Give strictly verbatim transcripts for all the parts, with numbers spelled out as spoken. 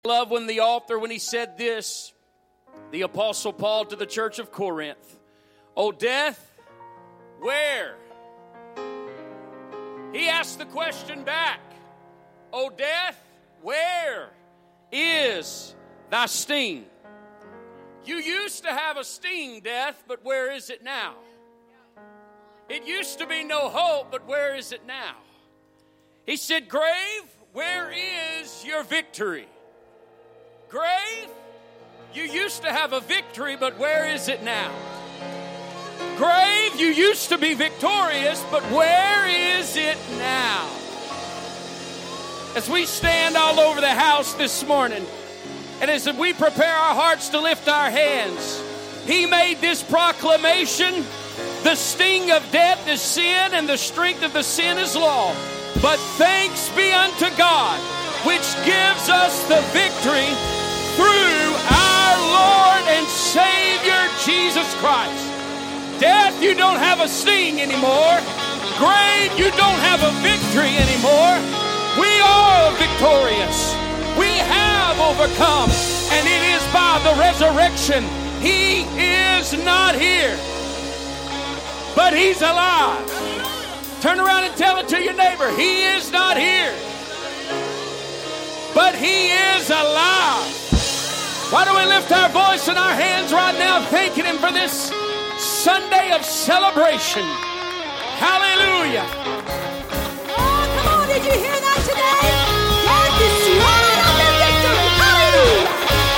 I love when the author, when he said this, the Apostle Paul to the church of Corinth, "O death, where?" He asked the question back, "O death, where is thy sting?" You used to have a sting, death, but where is it now? It used to be no hope, but where is it now? He said, "Grave, where is your victory?" Grave, you used to have a victory, but where is it now? Grave, you used to be victorious, but where is it now? As we stand all over the house this morning, and as we prepare our hearts to lift our hands, he made this proclamation: the sting of death is sin, and the strength of the sin is law. But thanks be unto God, which gives us the victory through our Lord and Savior Jesus Christ. Death, you don't have a sting anymore. Grave, you don't have a victory anymore. We are victorious. We have overcome, and it is by the resurrection. He is not here, but he's alive. Turn around and tell it to your neighbor. He is not here, but he is alive. Why don't we lift our voice and our hands right now, thanking him for this Sunday of celebration. Hallelujah. Oh, come on, did you hear that today? God is right on the victory. Hallelujah.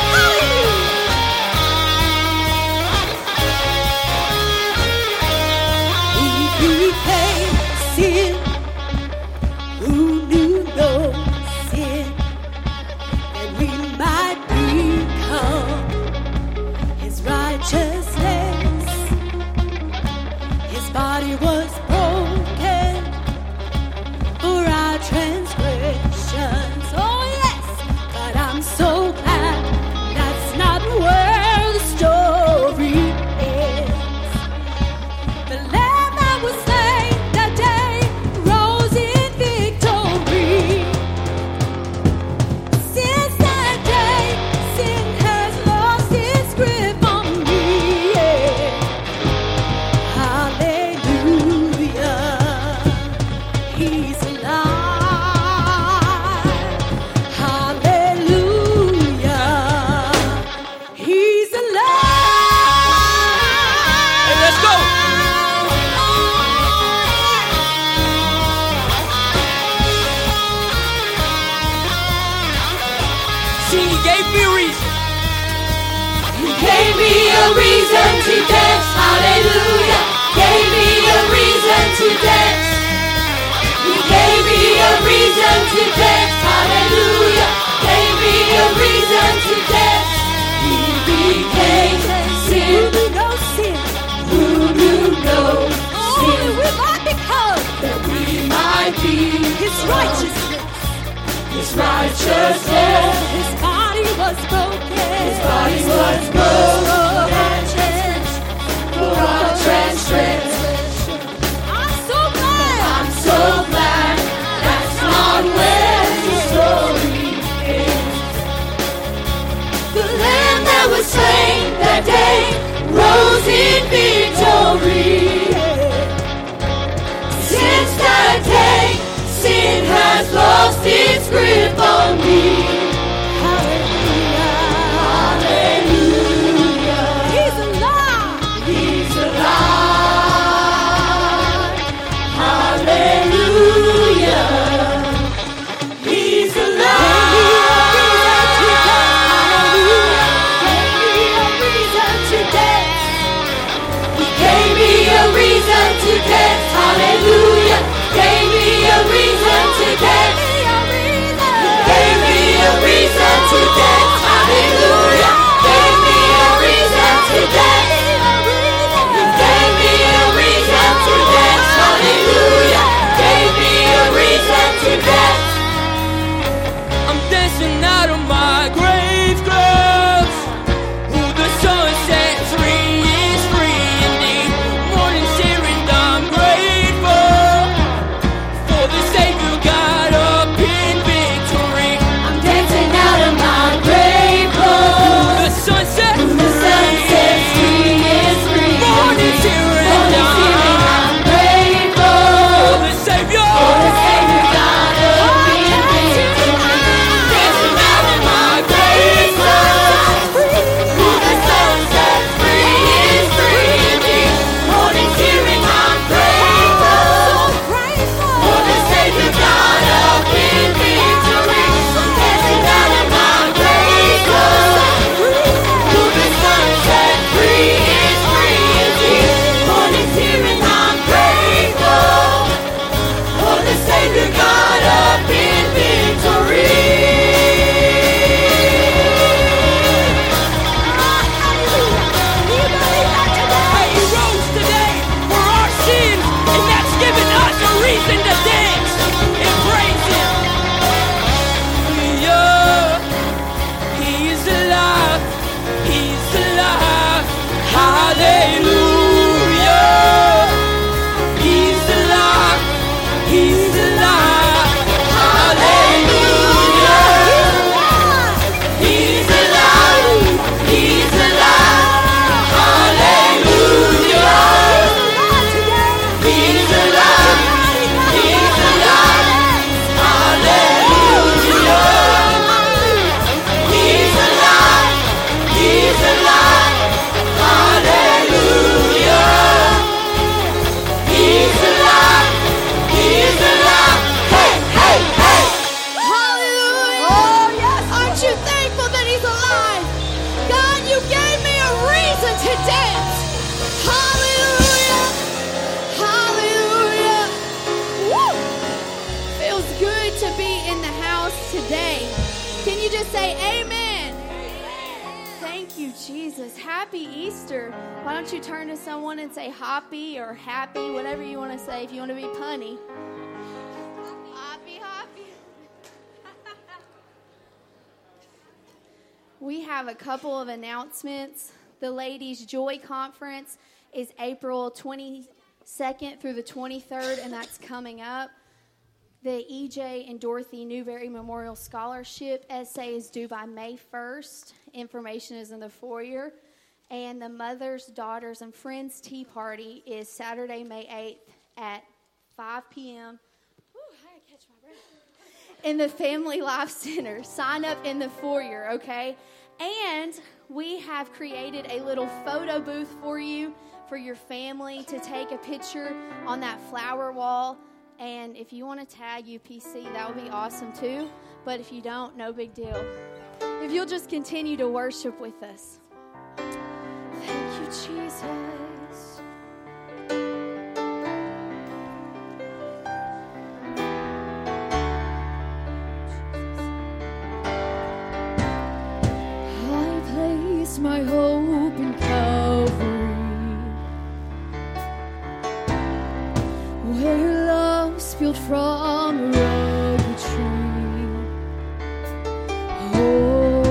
Hallelujah. He became sin who knew no sin, that we might become his righteousness. His body was broken for our transgressions. Oh yes, but I'm so glad that's not where the story ends. The Lamb that was slain that day rose in victory. Since that day, sin has lost its grip on me. Hallelujah. He's alive. Hallelujah. He's alive. Hey, let's go. See, he gave me a reason. He gave me a reason to dance, hallelujah. Gave me a reason to dance. He gave me a reason to dance, hallelujah. Gave me a reason to dance. He became sin. Who knew no sin? Who knew no sin? Oh, we might become that we might be his righteousness. His righteousness. His body was broken. His body was broken. For our transgression. I'm so glad. I'm so glad. That's not where the story ends. The Lamb that was slain that day rose in victory. Since that day, sin has lost its grip on me. Hallelujah. Hallelujah. He's alive. He's alive. Hallelujah. He's alive. Gave me a reason to dance. Hallelujah. Gave me a reason to dance. Gave me Happy Easter. Why don't you turn to someone and say hoppy or happy, whatever you want to say if you want to be punny. Hoppy, hoppy. We have a couple of announcements. The Ladies' Joy Conference is April twenty-second through the twenty-third, and that's coming up. The E J and Dorothy Newberry Memorial Scholarship essay is due by May first. Information is in the foyer. And the Mothers, Daughters, and Friends Tea Party is Saturday, May eighth at five p.m. Ooh, I gotta catch my breath. In the Family Life Center. Sign up in the foyer, okay? And we have created a little photo booth for you, for your family to take a picture on that flower wall. And if you want to tag U P C, that would be awesome too. But if you don't, no big deal. If you'll just continue to worship with us. Thank you, Jesus. I place my hope in Calvary, where love spilled from a rugged tree. Oh,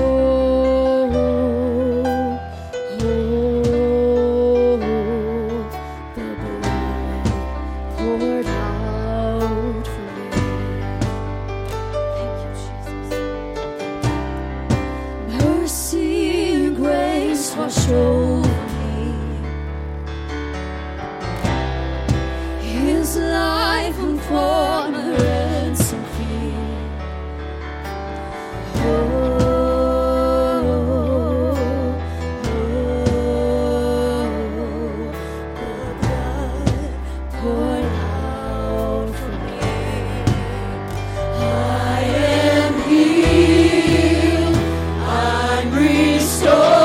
wash over me. His life hung for my ransom fee. Oh, oh, the blood poured out for me. I am healed, I'm restored.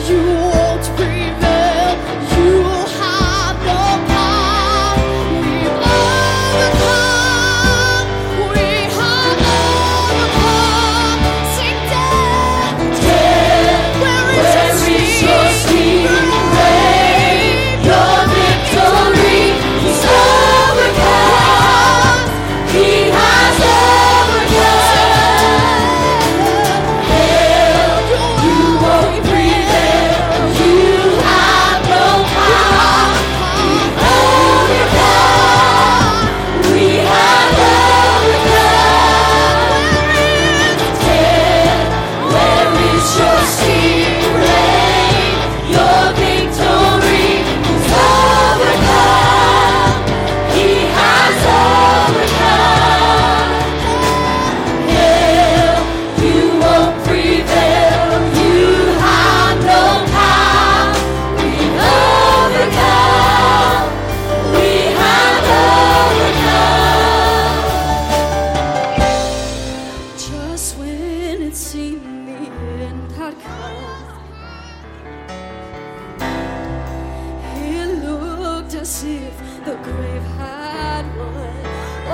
We as if the grave had won. Oh,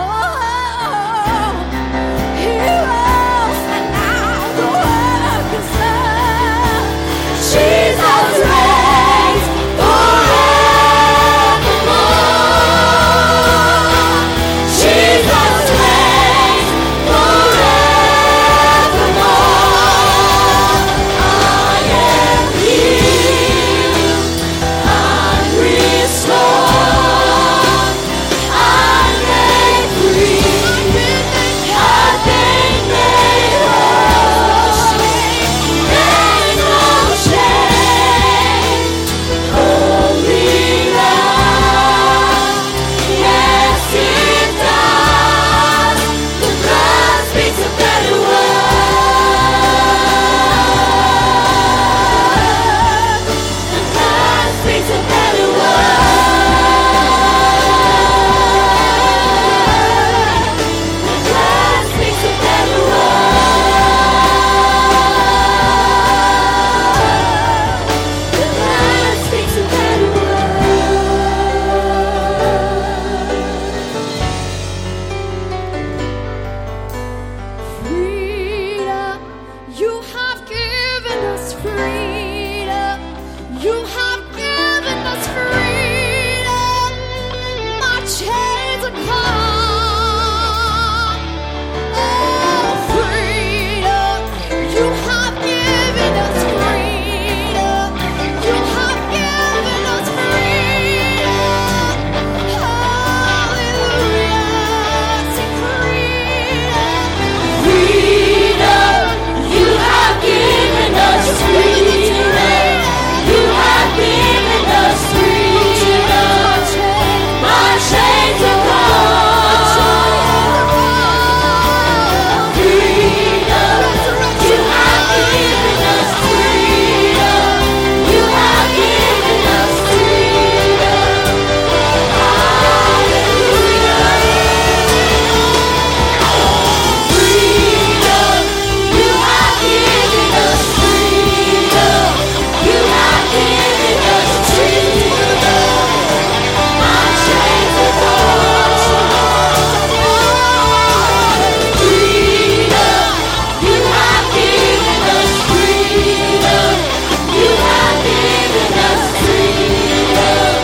He rose and now the work is done. Jesus reigns forevermore. Jesus reigns forevermore. I am healed, I'm restored, I'm made free, I've been made whole. There's no shame, only love. Yes, it does. The blood speaks a better word. The blood speaks a better word. The blood speaks a better word. The blood speaks a better word. Freedom, you have given us freedom. You have given us freedom. My chains are gone. Oh, freedom, you have given us freedom. You have given us freedom. Hallelujah, sing freedom. Freedom, you have given us freedom. You have given us freedom. My chains are gone. Freedom, you have given us freedom. You have given us freedom. Hallelujah. Freedom, you have given us freedom. You have given us freedom. My chains are gone. Freedom, you have given us freedom. You have given us freedom.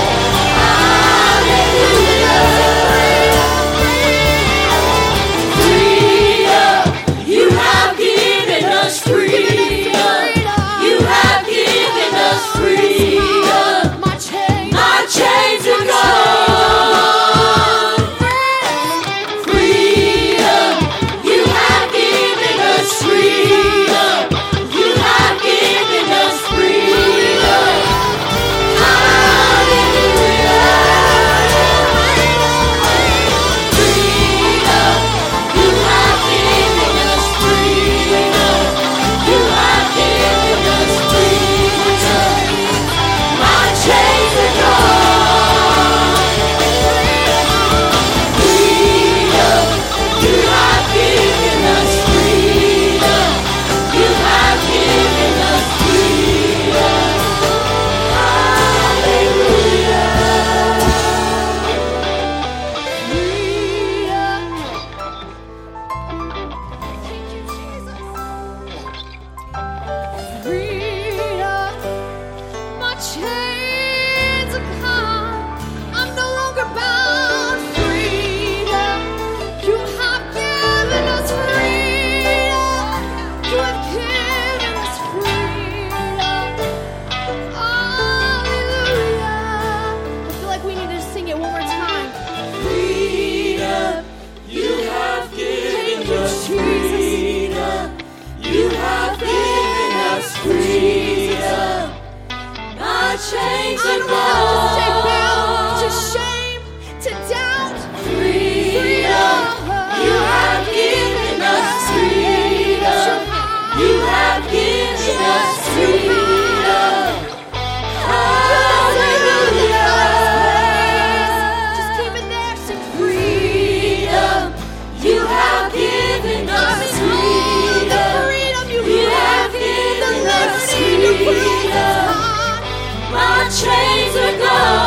Hallelujah. Freedom, you have given us freedom. You have given us freedom. My chains, my chains are gone. Freedom, you have given us freedom. You have given us freedom. Hallelujah. Freedom, you have given us freedom. You have given us freedom. My chains are gone. Freedom, you have given us freedom. You have given us freedom. Hallelujah. Thank you, Jesus. Freedom, my chains are gone. I'm no longer bound. Freedom, you have given us freedom. You have given us freedom. Hallelujah. I feel like we need to sing it one more time. Freedom, you have given us freedom. You have given us freedom. My chains are gone. To shame, to doubt. Freedom, you have given us freedom. You have given us freedom. Hallelujah. Just keep it there, sing freedom. You have given us freedom. You have given us freedom. My chains are gone.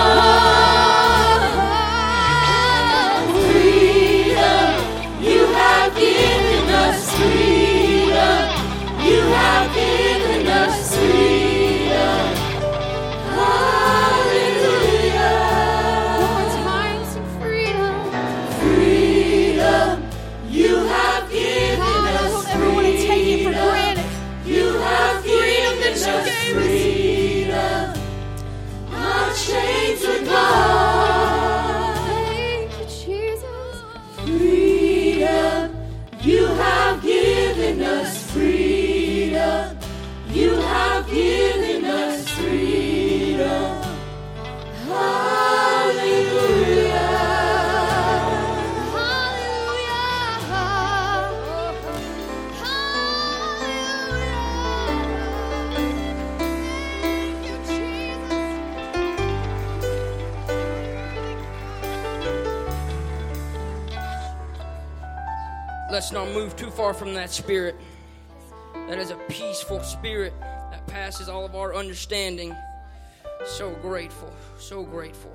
let's not move too far from that spirit. That is a peaceful spirit that passes all of our understanding. So grateful, so grateful.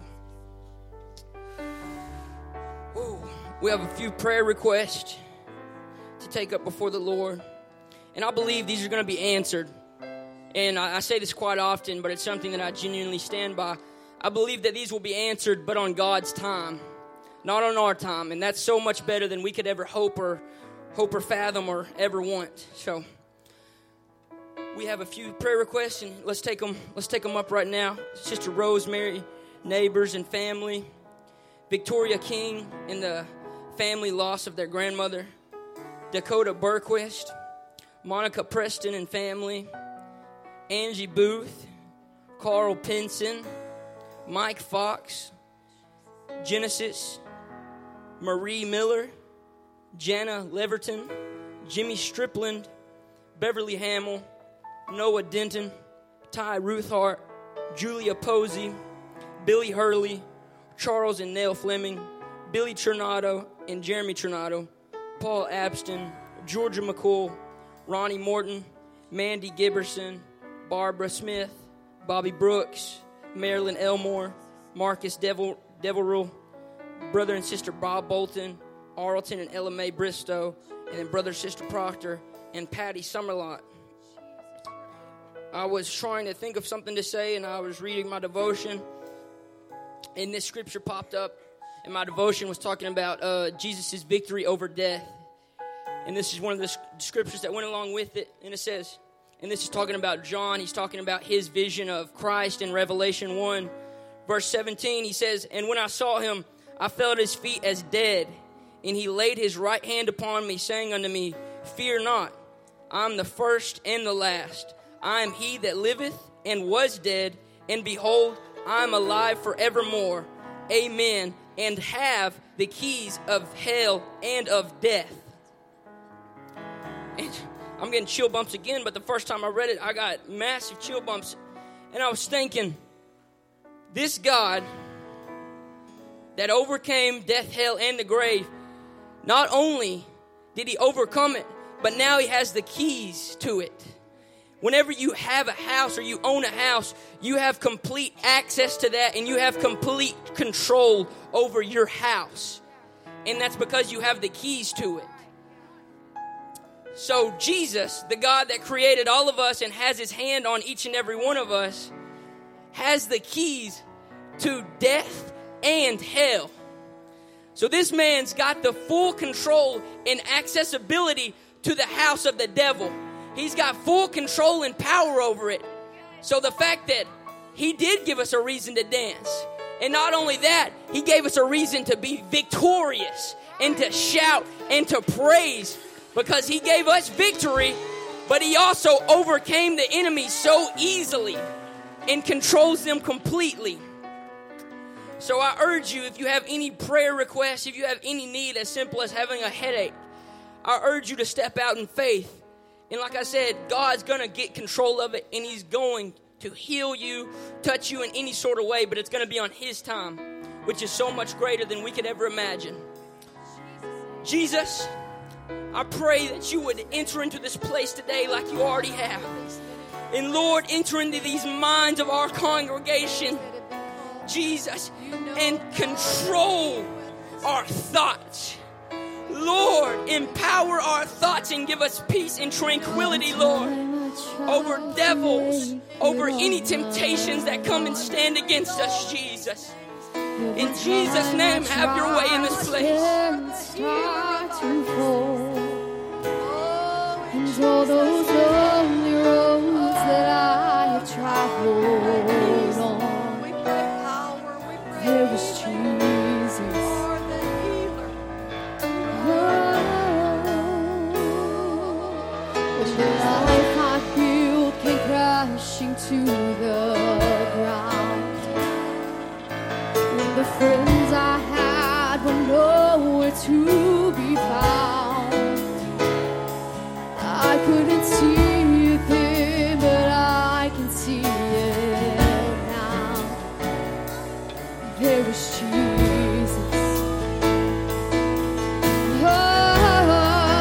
Ooh, we have a few prayer requests to take up before the Lord. And I believe these are going to be answered. And I, I say this quite often, but it's something that I genuinely stand by. I believe that these will be answered, but on God's time, not on our time. And that's so much better than we could ever hope or hope or fathom or ever want. So we have a few prayer requests, and let's take them. Let's take them up right now. Sister Rosemary, neighbors and family. Victoria King and the family loss of their grandmother. Dakota Burquist, Monica Preston and family. Angie Booth, Carl Pinson, Mike Fox, Genesis, Marie Miller, Jana Leverton, Jimmy Strickland, Beverly Hamill, Noah Denton, Ty Ruthhart, Julia Posey, Billy Hurley, Charles and Nell Fleming, Billy Trinado and Jeremy Trinado, Paul Abston, Georgia McCool, Ronnie Morton, Mandy Giberson, Barbara Smith, Bobby Brooks, Marilyn Elmore, Marcus Devil, Devilrule, brother and sister Bob Bolton, Arlton and Ella Mae Bristow, and then brother and sister Proctor and Patty Summerlot. I was trying to think of something to say, and I was reading my devotion, and this scripture popped up, and my devotion was talking about uh, Jesus' victory over death. And this is one of the scriptures that went along with it, and it says, and this is talking about John. He's talking about his vision of Christ in Revelation one. Verse seventeen, he says, and when I saw him, I fell at his feet as dead. And he laid his right hand upon me, saying unto me, fear not, I am the first and the last. I am he that liveth and was dead, and behold, I am alive forevermore. Amen. And have the keys of hell and of death. And I'm getting chill bumps again, but the first time I read it, I got massive chill bumps. And I was thinking, this God that overcame death, hell, and the grave, not only did he overcome it, but now he has the keys to it. Whenever you have a house or you own a house, you have complete access to that, and you have complete control over your house. And that's because you have the keys to it. So Jesus, the God that created all of us and has his hand on each and every one of us, has the keys to death and hell. So this man's got the full control and accessibility to the house of the devil. He's got full control and power over it. So the fact that he did give us a reason to dance. And not only that, he gave us a reason to be victorious and to shout and to praise, because he gave us victory, but he also overcame the enemy so easily and controls them completely. So I urge you, if you have any prayer requests, if you have any need as simple as having a headache, I urge you to step out in faith. And like I said, God's going to get control of it, and he's going to heal you, touch you in any sort of way, but it's going to be on his time, which is so much greater than we could ever imagine. Jesus, I pray that you would enter into this place today like you already have. And Lord, enter into these minds of our congregation, Jesus, and control our thoughts. Lord, empower our thoughts and give us peace and tranquility, Lord, over devils, over any temptations that come and stand against us, Jesus. In Jesus' name, have your way in this place. And all those lonely roads that I have traveled on, there was Jesus. Oh, when the life I built came crashing to the ground, when the friends I had were nowhere to be found, I couldn't see it then, but I can see it now. There was Jesus. Oh,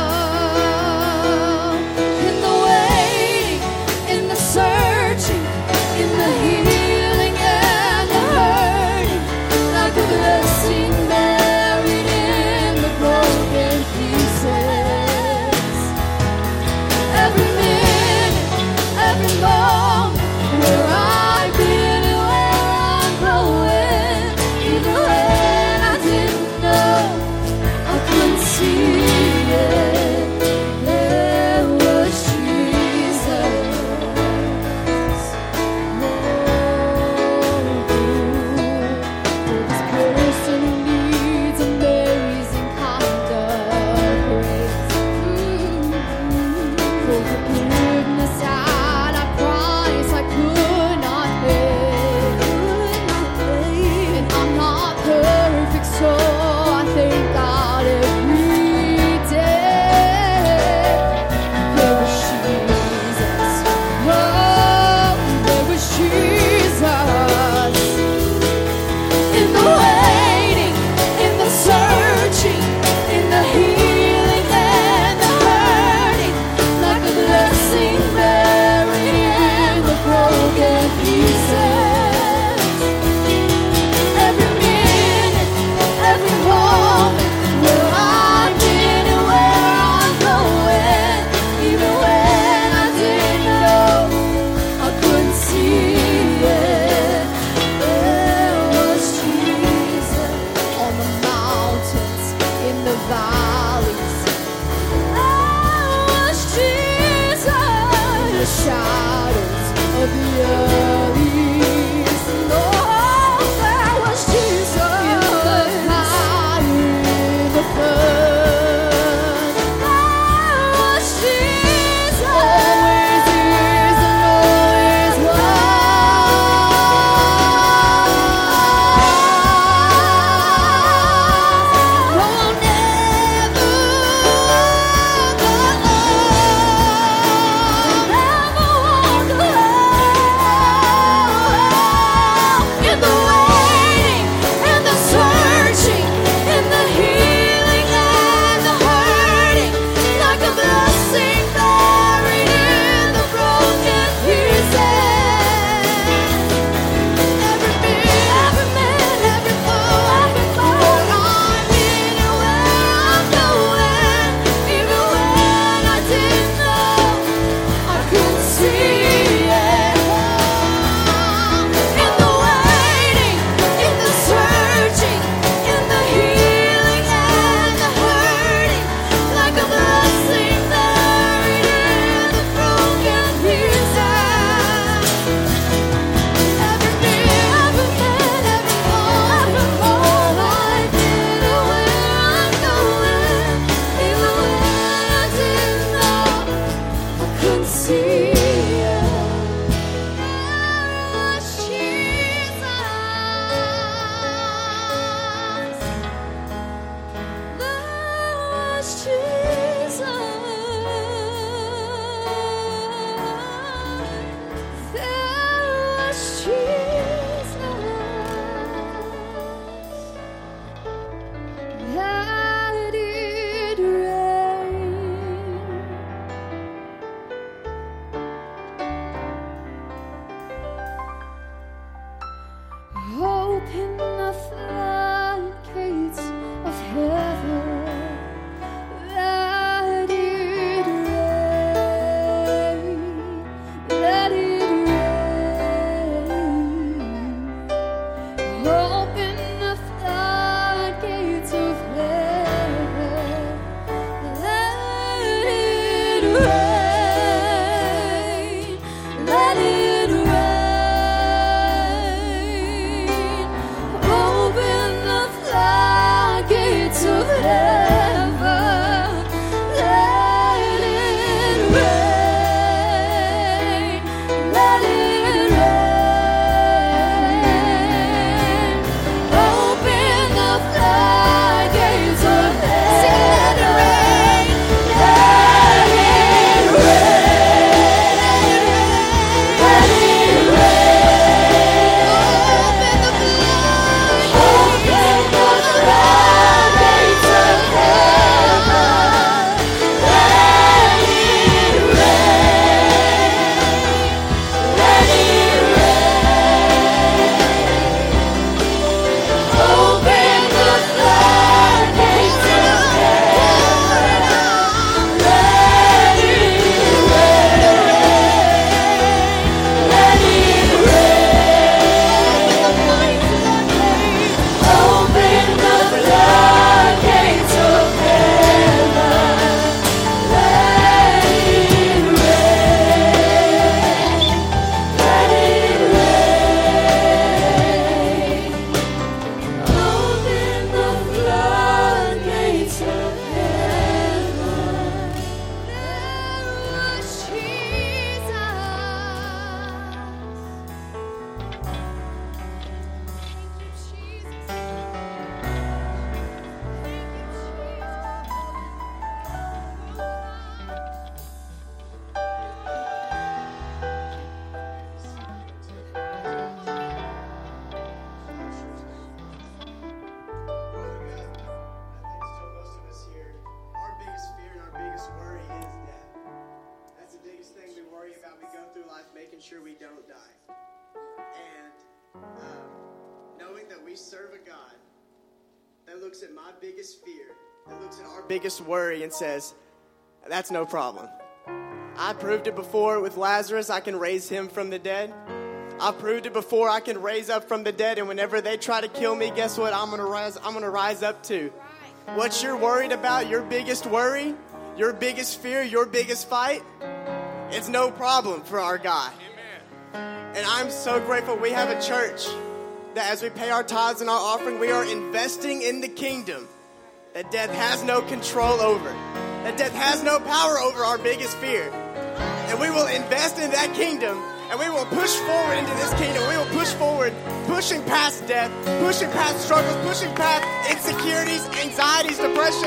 we serve a God that looks at my biggest fear, that looks at our biggest worry and says, that's no problem. I proved it before with Lazarus. I can raise him from the dead. I proved it before. I can raise up from the dead. And whenever they try to kill me, guess what? I'm gonna rise. I'm gonna rise up too. What you're worried about, your biggest worry, your biggest fear, your biggest fight, it's no problem for our God. Amen. And I'm so grateful we have a church that as we pay our tithes and our offering, we are investing in the kingdom that death has no control over, that death has no power over our biggest fear. And we will invest in that kingdom, and we will push forward into this kingdom. We will push forward, pushing past death, pushing past struggles, pushing past insecurities, anxieties, depression,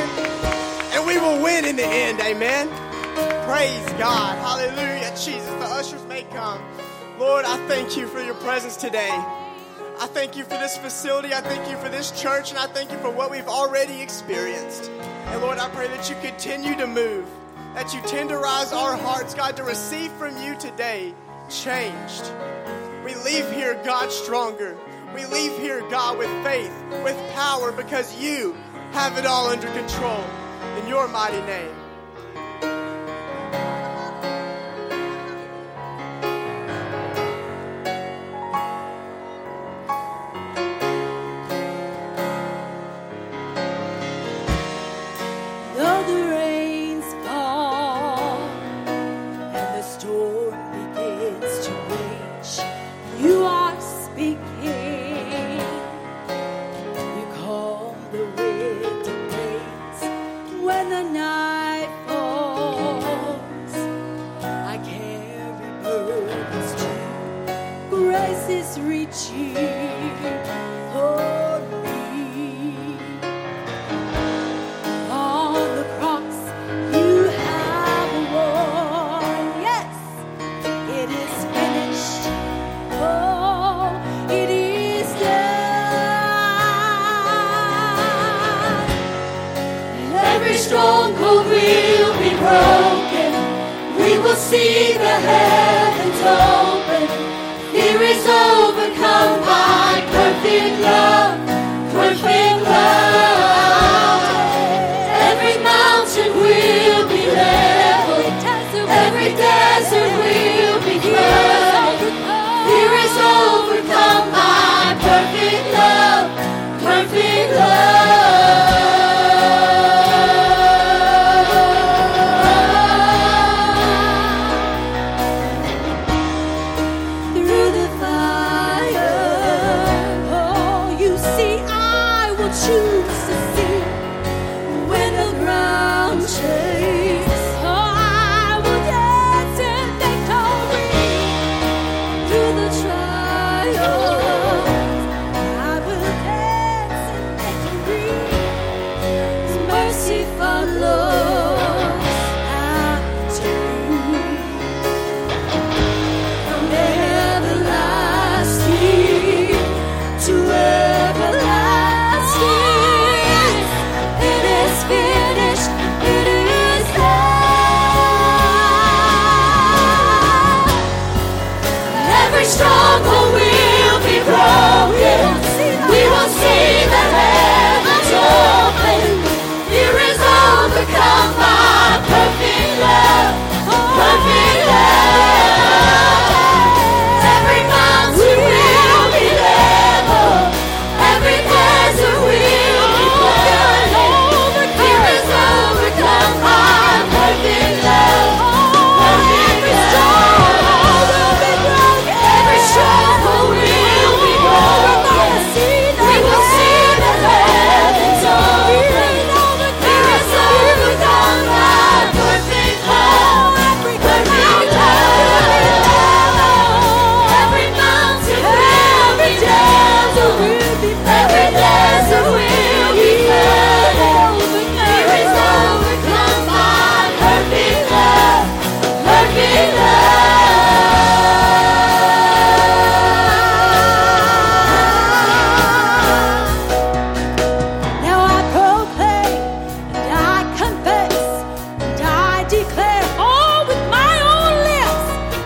and we will win in the end. Amen. Praise God. Hallelujah. Jesus, the ushers may come. Lord, I thank you for your presence today. I thank you for this facility. I thank you for this church, and I thank you for what we've already experienced. And Lord, I pray that you continue to move, that you tenderize our hearts, God, to receive from you today changed. We leave here, God, stronger. We leave here, God, with faith, with power, because you have it all under control. In your mighty name.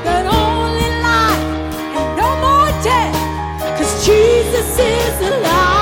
Jesus is alive.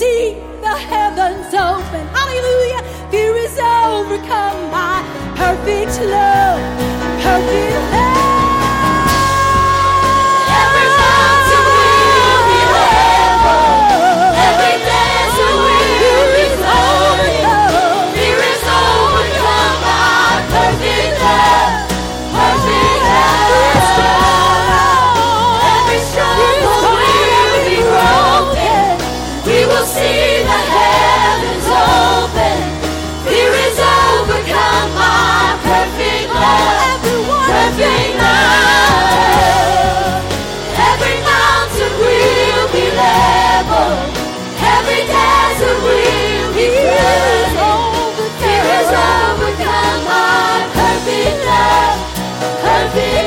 see the heavens open. Hallelujah. Fear is overcome by perfect love. Perfect love. Every mountain will be leveled. Every desert will be overcome. Fear is overcome by perfect love. Perfect love. Every stronghold will be broken. We will see the heavens open. Fear is overcome by perfect love. Perfect love. Every mountain will be leveled. Every desert will be filled. Fear is overcome by perfect love. Perfect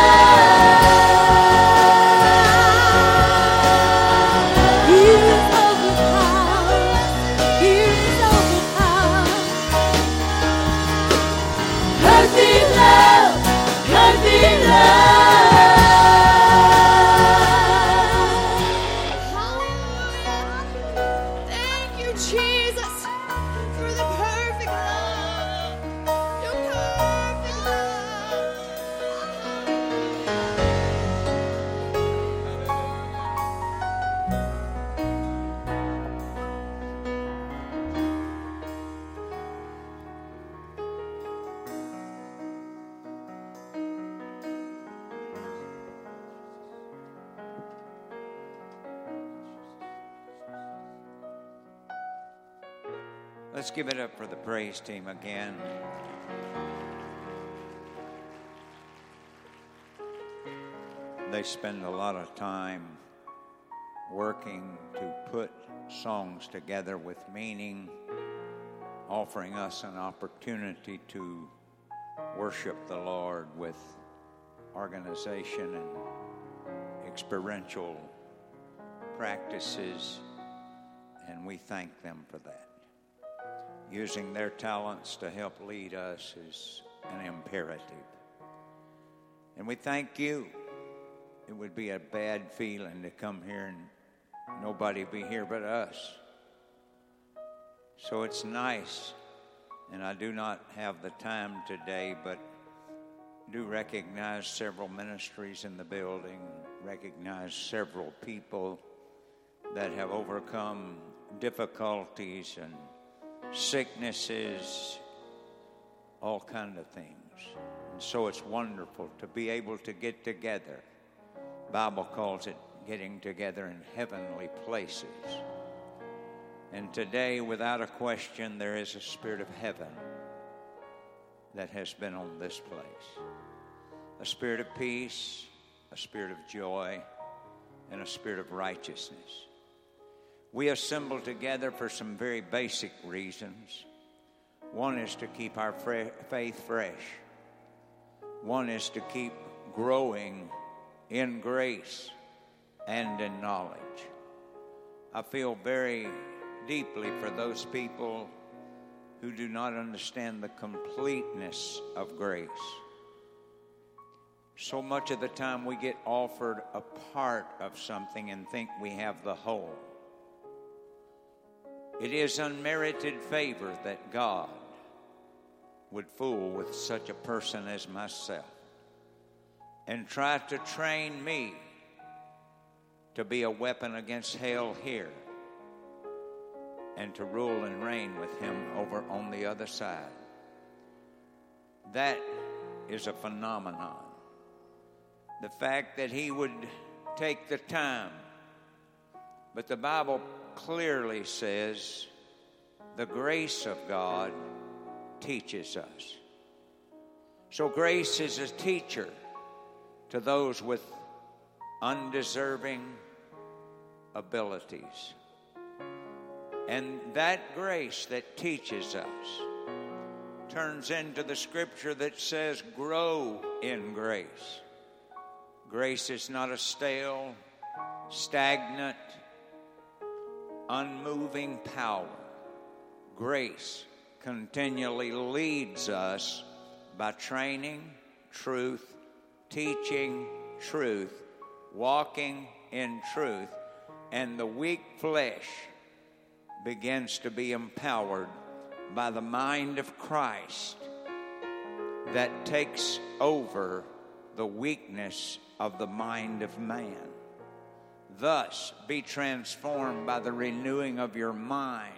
love. Fear is overcome. Fear is overcome. Perfect love. Perfect love. Hallelujah. Thank you, Jesus, for the perfect love. Your perfect love. Let's give it up for the praise team again. They spend a lot of time working to put songs together with meaning, offering us an opportunity to worship the Lord with organization and experiential practices, and we thank them for that. Using their talents to help lead us is an imperative. And we thank you. It would be a bad feeling to come here and nobody be here but us. So it's nice, and I do not have the time today, but do recognize several ministries in the building, recognize several people that have overcome difficulties and sicknesses, all kind of things. And so it's wonderful to be able to get together. The Bible calls it getting together in heavenly places. And today, without a question, there is a spirit of heaven that has been on this place. A spirit of peace, a spirit of joy, and a spirit of righteousness. We assemble together for some very basic reasons. One is to keep our fre- faith fresh. One is to keep growing in grace and in knowledge. I feel very deeply for those people who do not understand the completeness of grace. So much of the time we get offered a part of something and think we have the whole. It is unmerited favor that God would fool with such a person as myself and try to train me to be a weapon against hell here and to rule and reign with him over on the other side. That is a phenomenon. The fact that he would take the time, but the Bible clearly says the grace of God teaches us. So grace is a teacher to those with undeserving abilities. And that grace that teaches us turns into the scripture that says, grow in grace. Grace is not a stale, stagnant, unmoving power. Grace continually leads us by training truth, teaching truth, walking in truth, and the weak flesh begins to be empowered by the mind of Christ that takes over the weakness of the mind of man. Thus, be transformed by the renewing of your mind.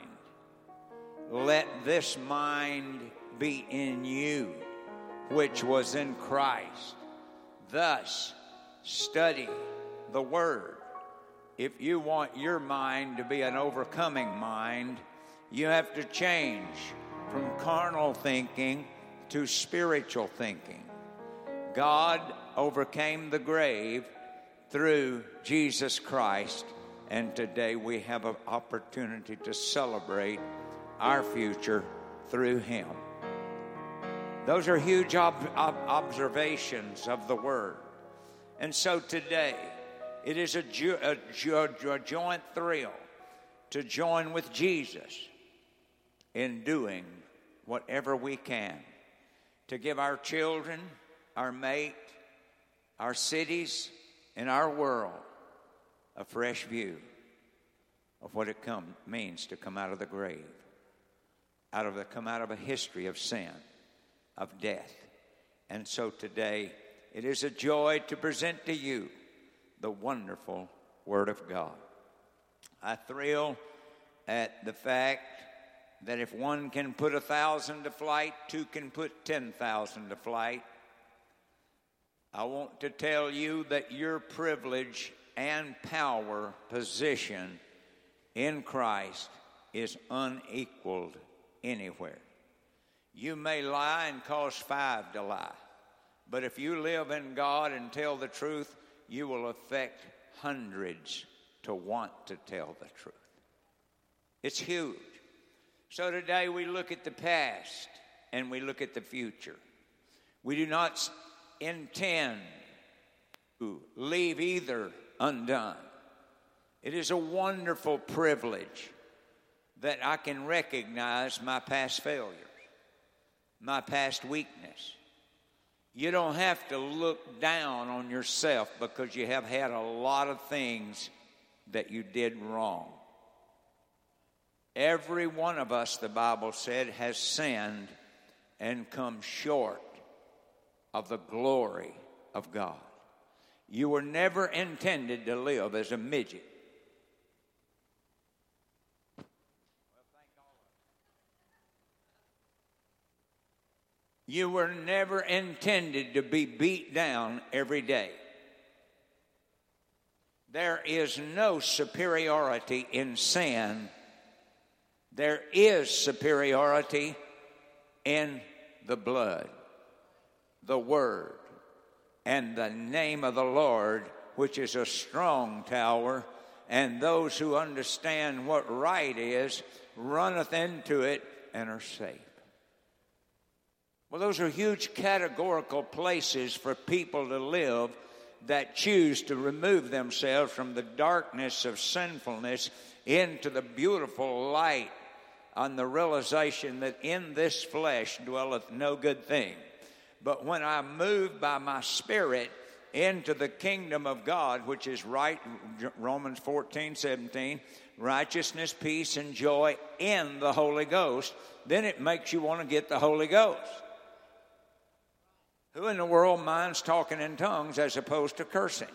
Let this mind be in you, which was in Christ. Thus, study the Word. If you want your mind to be an overcoming mind, you have to change from carnal thinking to spiritual thinking. God overcame the grave through Jesus Christ, and today we have an opportunity to celebrate our future through Him. Those are huge ob- ob- observations of the Word. And so today, it is a, jo- a, jo- a joint thrill to join with Jesus in doing whatever we can to give our children, our mate, our cities, and our world a fresh view of what it come, means to come out of the grave, out of the, come out of a history of sin, of death. And so today, it is a joy to present to you the wonderful Word of God. I thrill at the fact that if one can put a thousand to flight, two can put ten thousand to flight. I want to tell you that your privilege and power position in Christ is unequaled anywhere. You may lie and cause five to lie, but if you live in God and tell the truth, you will affect hundreds to want to tell the truth. It's huge. So today we look at the past and we look at the future. We do not intend to leave either undone. It is a wonderful privilege that I can recognize my past failures, my past weakness. You don't have to look down on yourself because you have had a lot of things that you did wrong. Every one of us, the Bible said, has sinned and come short of the glory of God. You were never intended to live as a midget. You were never intended to be beat down every day. There is no superiority in sin. There is superiority in the blood, the Word, and the name of the Lord, which is a strong tower, and those who understand what right is runneth into it and are safe. Well, those are huge categorical places for people to live that choose to remove themselves from the darkness of sinfulness into the beautiful light on the realization that in this flesh dwelleth no good thing. But when I move by my Spirit into the kingdom of God, which is right, Romans fourteen, seventeen, righteousness, peace, and joy in the Holy Ghost, then it makes you want to get the Holy Ghost. Who in the world minds talking in tongues as opposed to cursing?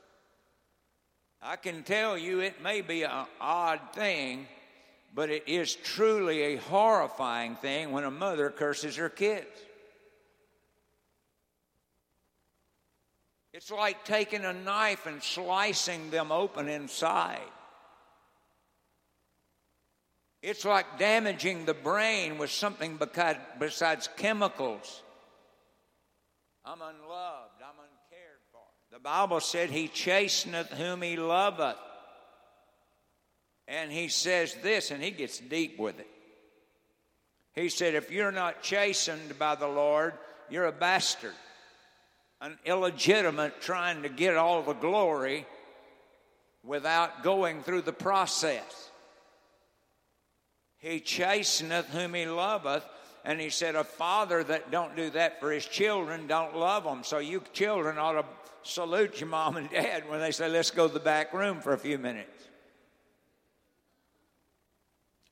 I can tell you it may be an odd thing, but it is truly a horrifying thing when a mother curses her kids. It's like taking a knife and slicing them open inside. It's like damaging the brain with something besides chemicals. I'm unloved, I'm uncared for. The Bible said he chasteneth whom he loveth. And he says this, and he gets deep with it. He said, if you're not chastened by the Lord, you're a bastard, an illegitimate trying to get all the glory without going through the process. He chasteneth whom he loveth. And he said, a father that don't do that for his children don't love them. So you children ought to salute your mom and dad when they say, let's go to the back room for a few minutes.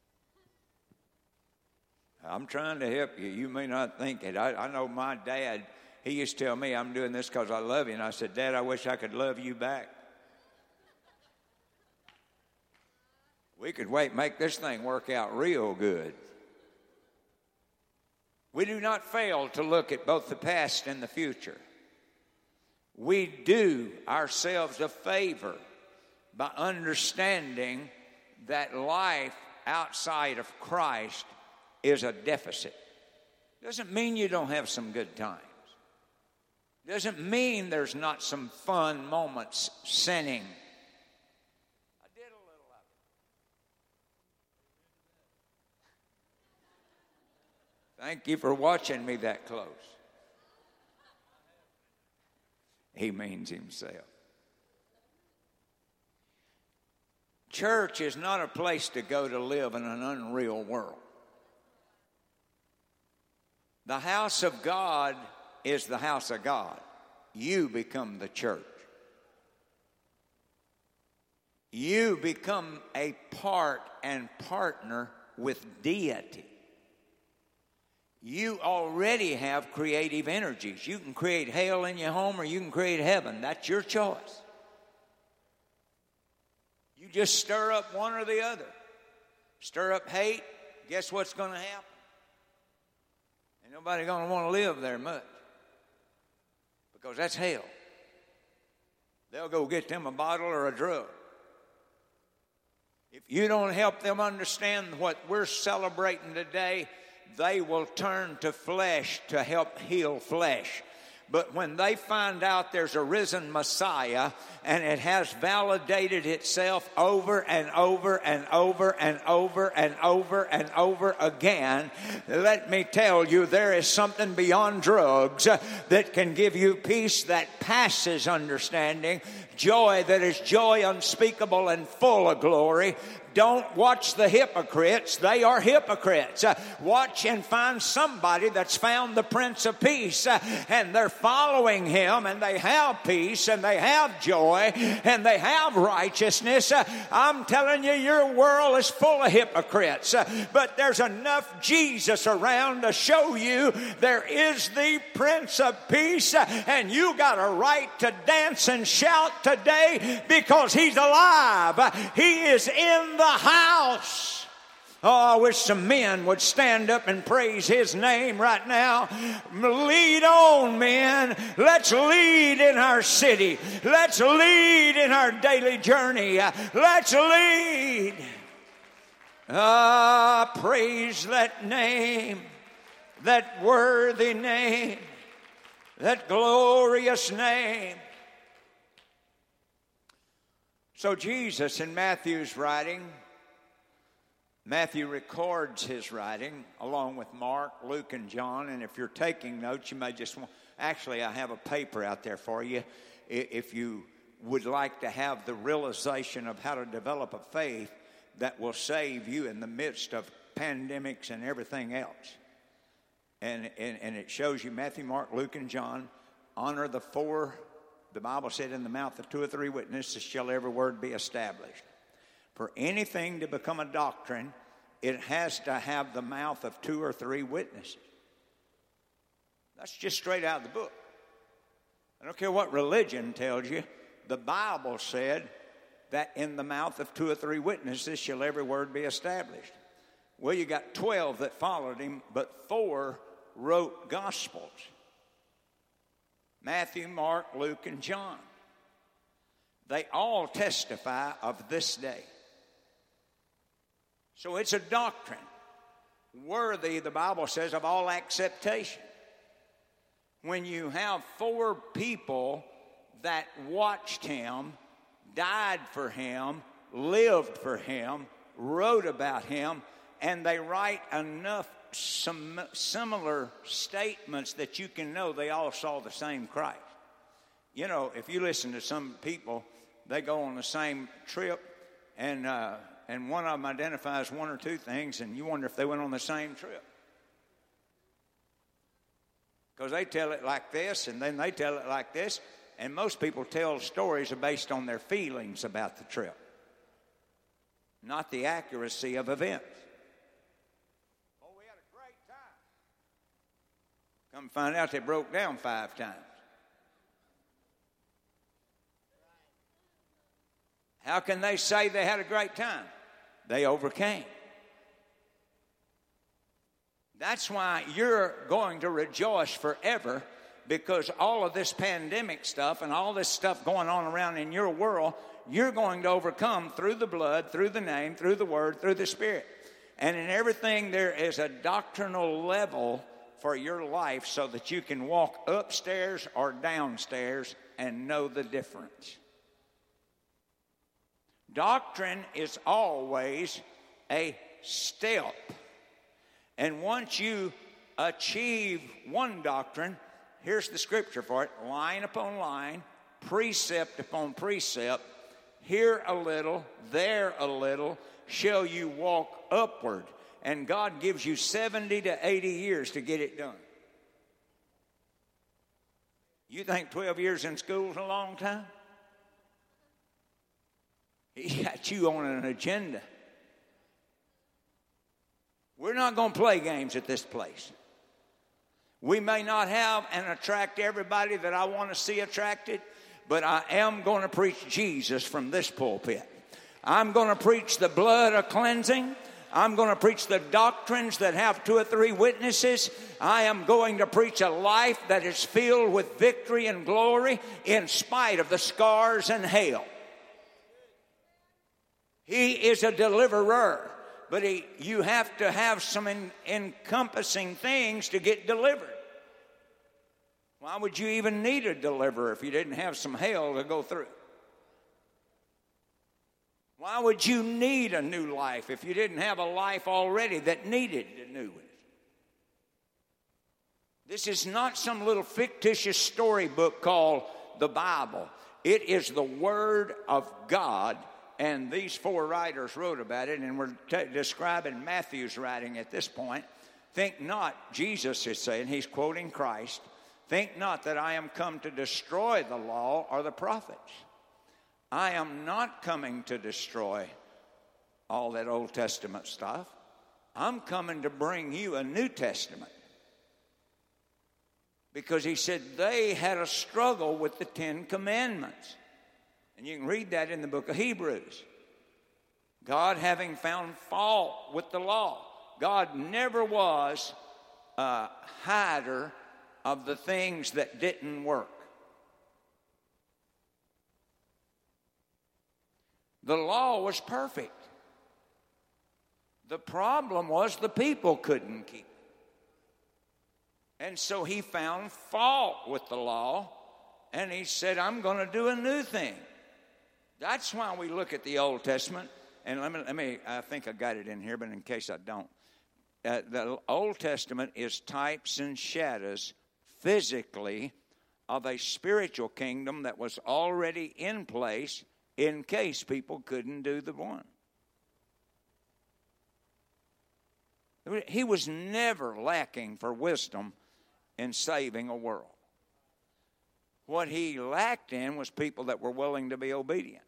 I'm trying to help you. You may not think it. I, I know my dad, he used to tell me, I'm doing this because I love you. And I said, Dad, I wish I could love you back. We could wait, make this thing work out real good. We do not fail to look at both the past and the future. We do ourselves a favor by understanding that life outside of Christ is a deficit. Doesn't mean you don't have some good times. Doesn't mean there's not some fun moments sinning. I did a little of it. Thank you for watching me that close. He means himself. Church is not a place to go to live in an unreal world. The house of God is the house of God. You become the church. You become a part and partner with deity. You already have creative energies. You can create hell in your home or you can create heaven. That's your choice. You just stir up one or the other. Stir up hate, guess what's going to happen? Ain't nobody going to want to live there much. Because that's hell. They'll go get them a bottle or a drug. If you don't help them understand what we're celebrating today, they will turn to flesh to help heal flesh. But when they find out there's a risen Messiah and it has validated itself over and over and over and over and over and over again, let me tell you, there is something beyond drugs that can give you peace that passes understanding, joy that is joy unspeakable and full of glory. Don't watch the hypocrites. They are hypocrites. Uh, watch and find somebody that's found the Prince of Peace uh, and they're following him and they have peace and they have joy and they have righteousness. Uh, I'm telling you, your world is full of hypocrites. Uh, but there's enough Jesus around to show you there is the Prince of Peace uh, and you got a right to dance and shout today because he's alive. Uh, he is in the house. Oh, I wish some men would stand up and praise his name right now. Lead on, men. Let's lead in our city. Let's lead in our daily journey. Let's lead. Ah, praise that name, that worthy name, that glorious name. So Jesus in Matthew's writing, Matthew records his writing along with Mark, Luke, and John. And if you're taking notes, you may just want, actually I have a paper out there for you. If you would like to have the realization of how to develop a faith that will save you in the midst of pandemics and everything else. And, and, and it shows you Matthew, Mark, Luke, and John honor the four. The Bible said, in the mouth of two or three witnesses shall every word be established. For anything to become a doctrine, it has to have the mouth of two or three witnesses. That's just straight out of the book. I don't care what religion tells you. The Bible said that in the mouth of two or three witnesses shall every word be established. Well, you got twelve that followed him, but four wrote gospels. Matthew, Mark, Luke, and John. They all testify of this day. So it's a doctrine worthy, the Bible says, of all acceptation. When you have four people that watched him, died for him, lived for him, wrote about him, and they write enough some similar statements that you can know they all saw the same Christ. You know, if you listen to some people, they go on the same trip, and uh, and one of them identifies one or two things, and you wonder if they went on the same trip. Because they tell it like this, and then they tell it like this, and most people tell stories based on their feelings about the trip, not the accuracy of events. Come find out they broke down five times. How can they say they had a great time? They overcame. That's why you're going to rejoice forever, because all of this pandemic stuff and all this stuff going on around in your world, you're going to overcome through the blood, through the name, through the word, through the Spirit. And in everything, there is a doctrinal level for your life so that you can walk upstairs or downstairs and know the difference. Doctrine is always a step. And once you achieve one doctrine, here's the scripture for it, line upon line, precept upon precept, here a little, there a little, shall you walk upward. And God gives you seventy to eighty years to get it done. You think twelve years in school is a long time? He got you on an agenda. We're not going to play games at this place. We may not have and attract everybody that I want to see attracted, but I am going to preach Jesus from this pulpit. I'm going to preach the blood of cleansing. I'm going to preach the doctrines that have two or three witnesses. I am going to preach a life that is filled with victory and glory in spite of the scars and hell. He is a deliverer, but he, you have to have some en- encompassing things to get delivered. Why would you even need a deliverer if you didn't have some hell to go through? Why would you need a new life if you didn't have a life already that needed a new one? This is not some little fictitious storybook called the Bible. It is the Word of God. And these four writers wrote about it, and we're t- describing Matthew's writing at this point. Think not, Jesus is saying, he's quoting Christ, think not that I am come to destroy the law or the prophets. I am not coming to destroy all that Old Testament stuff. I'm coming to bring you a New Testament. Because he said they had a struggle with the Ten Commandments. And you can read that in the book of Hebrews. God having found fault with the law. God never was a hider of the things that didn't work. The law was perfect. The problem was the people couldn't keep it. And so he found fault with the law, and he said, I'm going to do a new thing. That's why we look at the Old Testament, and let me, let me I think I got it in here, but in case I don't. Uh, the Old Testament is types and shadows physically of a spiritual kingdom that was already in place in case people couldn't do the one. He was never lacking for wisdom in saving a world. What he lacked in was people that were willing to be obedient.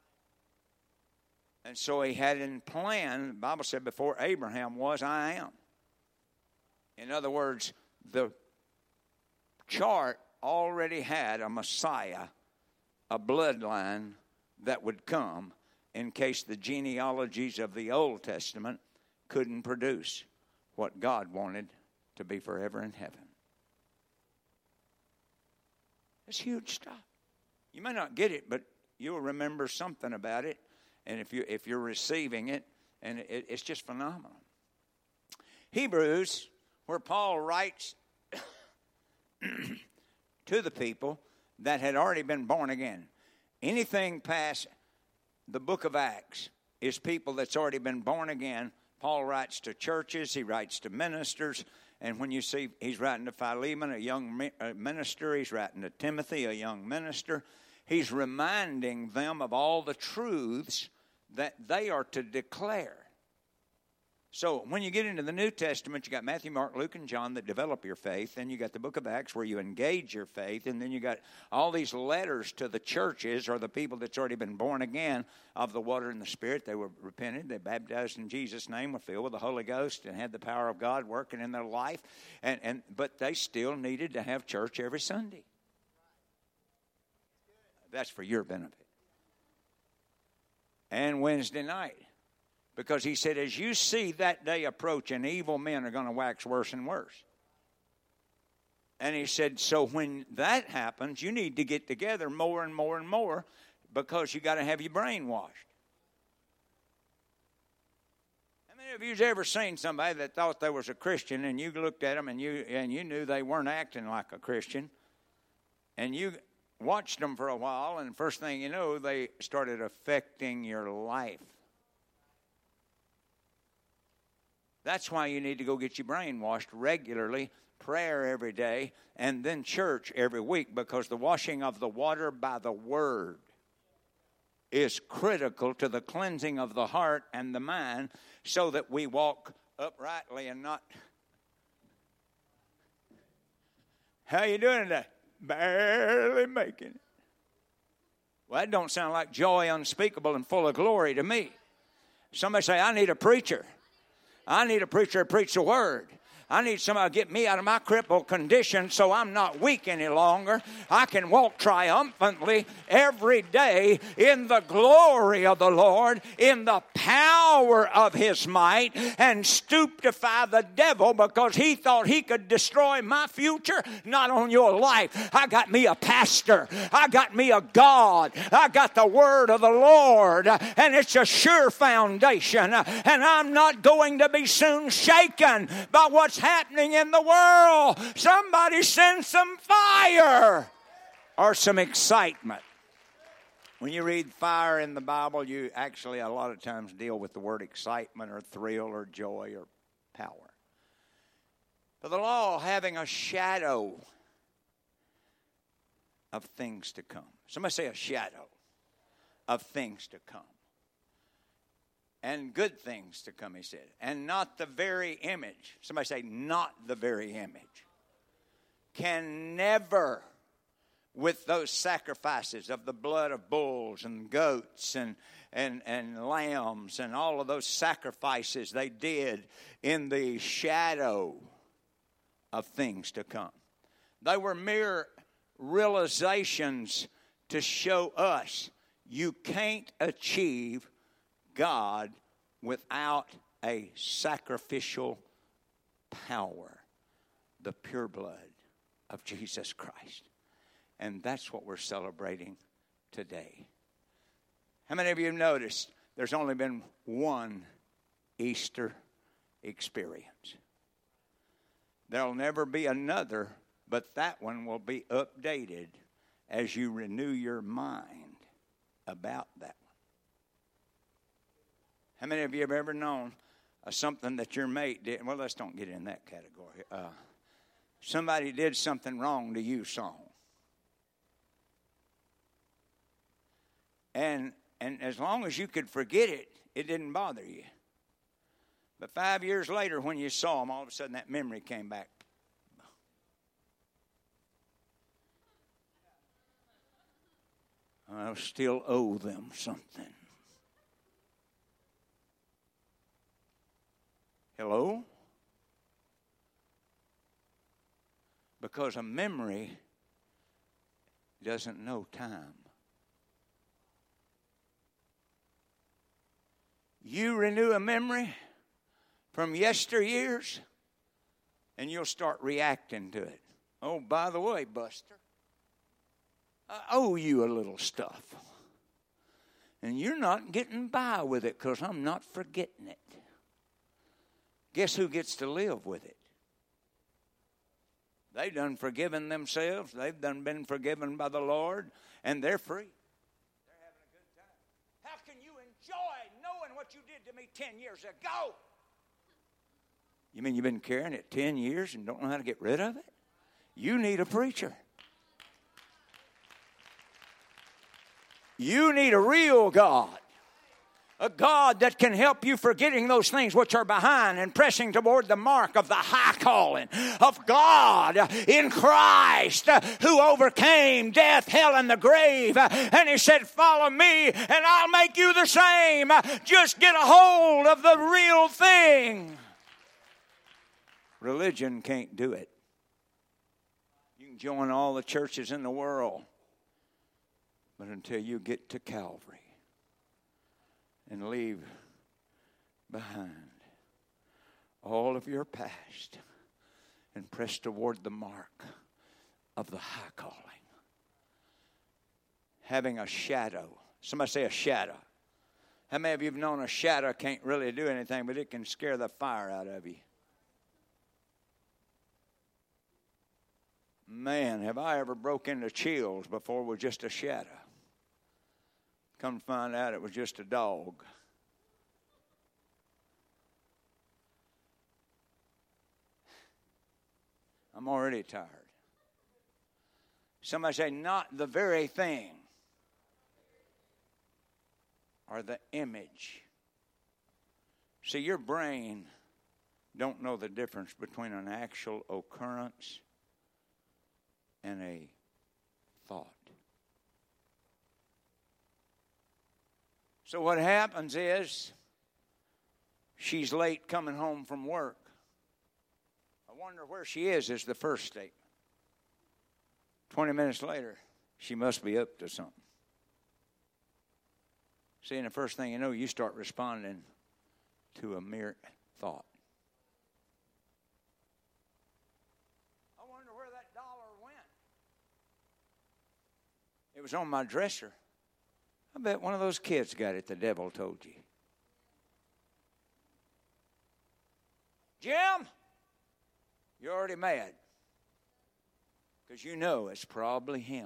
And so he had in plan, the Bible said before Abraham was, I am. In other words, the chart already had a Messiah, a bloodline that would come in case the genealogies of the Old Testament couldn't produce what God wanted to be forever in heaven. It's huge stuff. You may not get it, but you'll remember something about it. And if you if you're receiving it, and it, it's just phenomenal. Hebrews, where Paul writes to the people that had already been born again. Anything past the book of Acts is people that's already been born again. Paul writes to churches, he writes to ministers, and when you see he's writing to Philemon, a young minister, he's writing to Timothy, a young minister, he's reminding them of all the truths that they are to declare. So when you get into the New Testament, you got Matthew, Mark, Luke, and John that develop your faith. Then you got the book of Acts where you engage your faith. And then you got all these letters to the churches or the people that's already been born again of the water and the Spirit. They were repented. They baptized in Jesus' name, were filled with the Holy Ghost, and had the power of God working in their life. And, and but they still needed to have church every Sunday. That's for your benefit. And Wednesday night. Because he said, as you see that day approaching, evil men are going to wax worse and worse. And he said, so when that happens, you need to get together more and more and more because you got to have your brain washed. How many of you's ever seen somebody that thought they was a Christian and you looked at them and you and you knew they weren't acting like a Christian, and you watched them for a while, and first thing you know, they started affecting your life? That's why you need to go get your brain washed regularly, prayer every day, and then church every week, because the washing of the water by the Word is critical to the cleansing of the heart and the mind so that we walk uprightly and not... How you doing today? Barely making it. Well, that don't sound like joy unspeakable and full of glory to me. Somebody say, I need a preacher. I need a preacher to preach the Word. I need somebody to get me out of my crippled condition so I'm not weak any longer. I can walk triumphantly every day in the glory of the Lord, in the power of His might, and stupefy the devil because he thought he could destroy my future. Not on your life. I got me a pastor. I got me a God. I got the Word of the Lord, and it's a sure foundation, and I'm not going to be soon shaken by what's happening in the world. Somebody send some fire or some excitement. When you read fire in the Bible, you actually a lot of times deal with the word excitement or thrill or joy or power. But the law having a shadow of things to come. Somebody say a shadow of things to come. And good things to come, he said. And not the very image. Somebody say, not the very image. Can never, with those sacrifices of the blood of bulls and goats and, and, and lambs and all of those sacrifices they did in the shadow of things to come. They were mere realizations to show us you can't achieve God without a sacrificial power, the pure blood of Jesus Christ. And that's what we're celebrating today. How many of you have noticed there's only been one Easter experience? There'll never be another, but that one will be updated as you renew your mind about that. How many of you have ever known uh, something that your mate did? Well, let's don't get in that category. Uh, somebody did something wrong to you, song. And, and as long as you could forget it, it didn't bother you. But five years later, when you saw them, all of a sudden that memory came back. I still owe them something. Hello? Because a memory doesn't know time. You renew a memory from yesteryears, and you'll start reacting to it. Oh, by the way, Buster, I owe you a little stuff. And you're not getting by with it because I'm not forgetting it. Guess who gets to live with it? They've done forgiven themselves. They've done been forgiven by the Lord, and they're free. They're having a good time. How can you enjoy knowing what you did to me ten years ago? You mean you've been carrying it ten years and don't know how to get rid of it? You need a preacher. You need a real God. A God that can help you forgetting those things which are behind and pressing toward the mark of the high calling of God in Christ, who overcame death, hell, and the grave. And he said, follow me and I'll make you the same. Just get a hold of the real thing. Religion can't do it. You can join all the churches in the world, but until you get to Calvary and leave behind all of your past and press toward the mark of the high calling. Having a shadow. Somebody say a shadow. How many of you have known a shadow can't really do anything, but it can scare the fire out of you? Man, have I ever broke into chills before it was just a shadow. Come to find out it was just a dog. I'm already tired. Somebody say, not the very thing, or the image. See, your brain don't know the difference between an actual occurrence and a thought. So what happens is, she's late coming home from work. I wonder where she is, is the first statement. Twenty minutes later, she must be up to something. See, and the first thing you know, you start responding to a mere thought. I wonder where that dollar went. It was on my dresser. I bet one of those kids got it, the devil told you. Jim, you're already mad. Because you know it's probably him.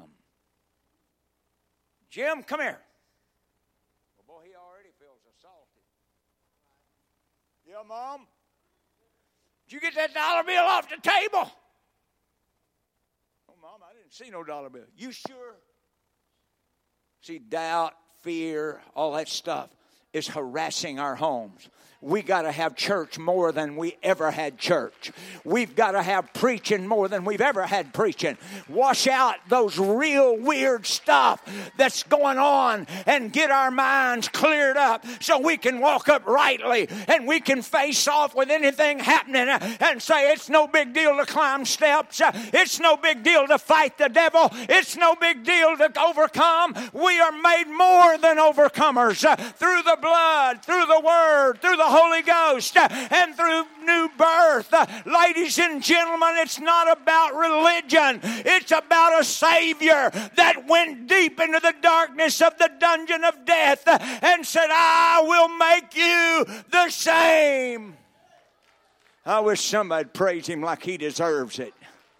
Jim, come here. Well, boy, he already feels assaulted. Yeah, Mom? Did you get that dollar bill off the table? Oh, Mom, I didn't see no dollar bill. You sure? See, doubt, fear, all that stuff is harassing our homes. We got to have church more than we ever had church. We've got to have preaching more than we've ever had preaching. Wash out those real weird stuff that's going on and get our minds cleared up so we can walk uprightly and we can face off with anything happening and say it's no big deal to climb steps. It's no big deal to fight the devil. It's no big deal to overcome. We are made more than overcomers through the blood, through the word, through the Holy Ghost, and through new birth. Ladies and gentlemen, it's not about religion. It's about a Savior that went deep into the darkness of the dungeon of death and said, I will make you the same. I wish somebody praised him like he deserves it.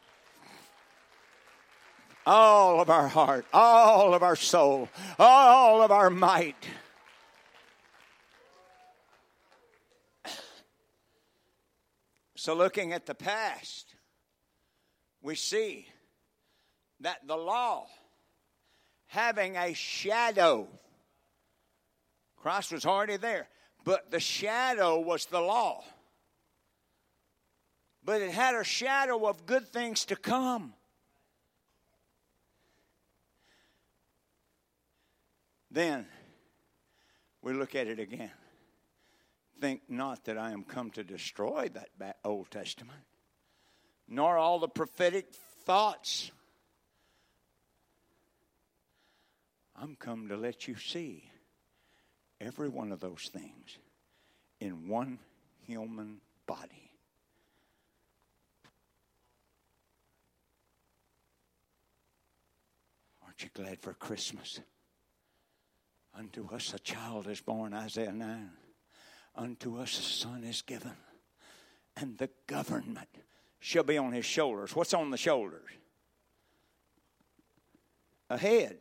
All of our heart, all of our soul, all of our might. So looking at the past, we see that the law, having a shadow, Christ was already there, but the shadow was the law. But it had a shadow of good things to come. Then we look at it again. Think not that I am come to destroy that Old Testament, nor all the prophetic thoughts. I'm come to let you see every one of those things in one human body. Aren't you glad for Christmas? Unto us a child is born, Isaiah nine. Unto us a son is given, and the government shall be on his shoulders. What's on the shoulders? A head.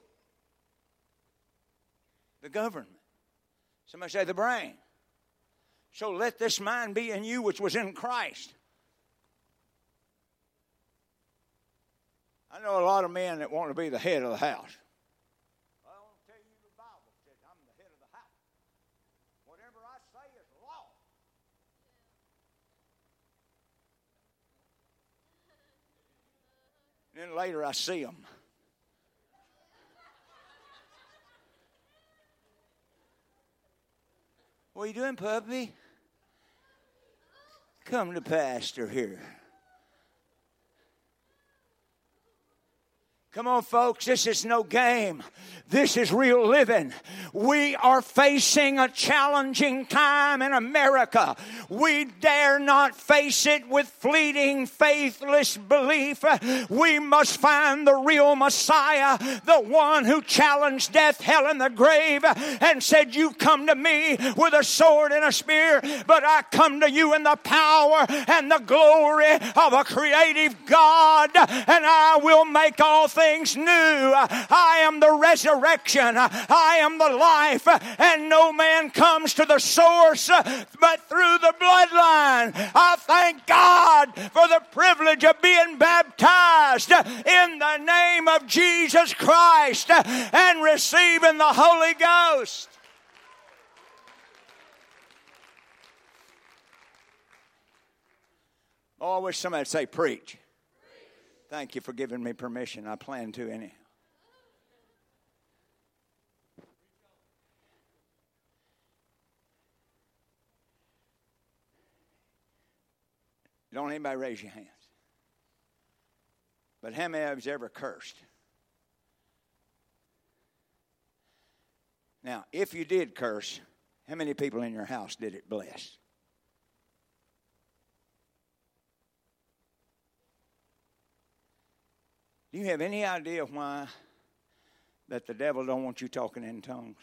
The government. Somebody say the brain. So let this mind be in you which was in Christ. I know a lot of men that want to be the head of the house. I want to tell you the Bible says I'm the head of the house. And then later I see them. What are you doing, puppy? Come to pastor here. Come on, folks, this is no game. This is real living. We are facing a challenging time in America. We dare not face it with fleeting, faithless belief. We must find the real Messiah, the one who challenged death, hell, and the grave, and said, you come to me with a sword and a spear, but I come to you in the power and the glory of a creative God, and I will make all things things new. I am the resurrection. I am the life. And no man comes to the source but through the bloodline. I thank God for the privilege of being baptized in the name of Jesus Christ and receiving the Holy Ghost. Oh, I wish somebody would say preach. Thank you for giving me permission. I plan to anyhow. Don't anybody raise your hands. But how many of you's ever cursed? Now, if you did curse, how many people in your house did it bless? Do you have any idea why that the devil don't want you talking in tongues?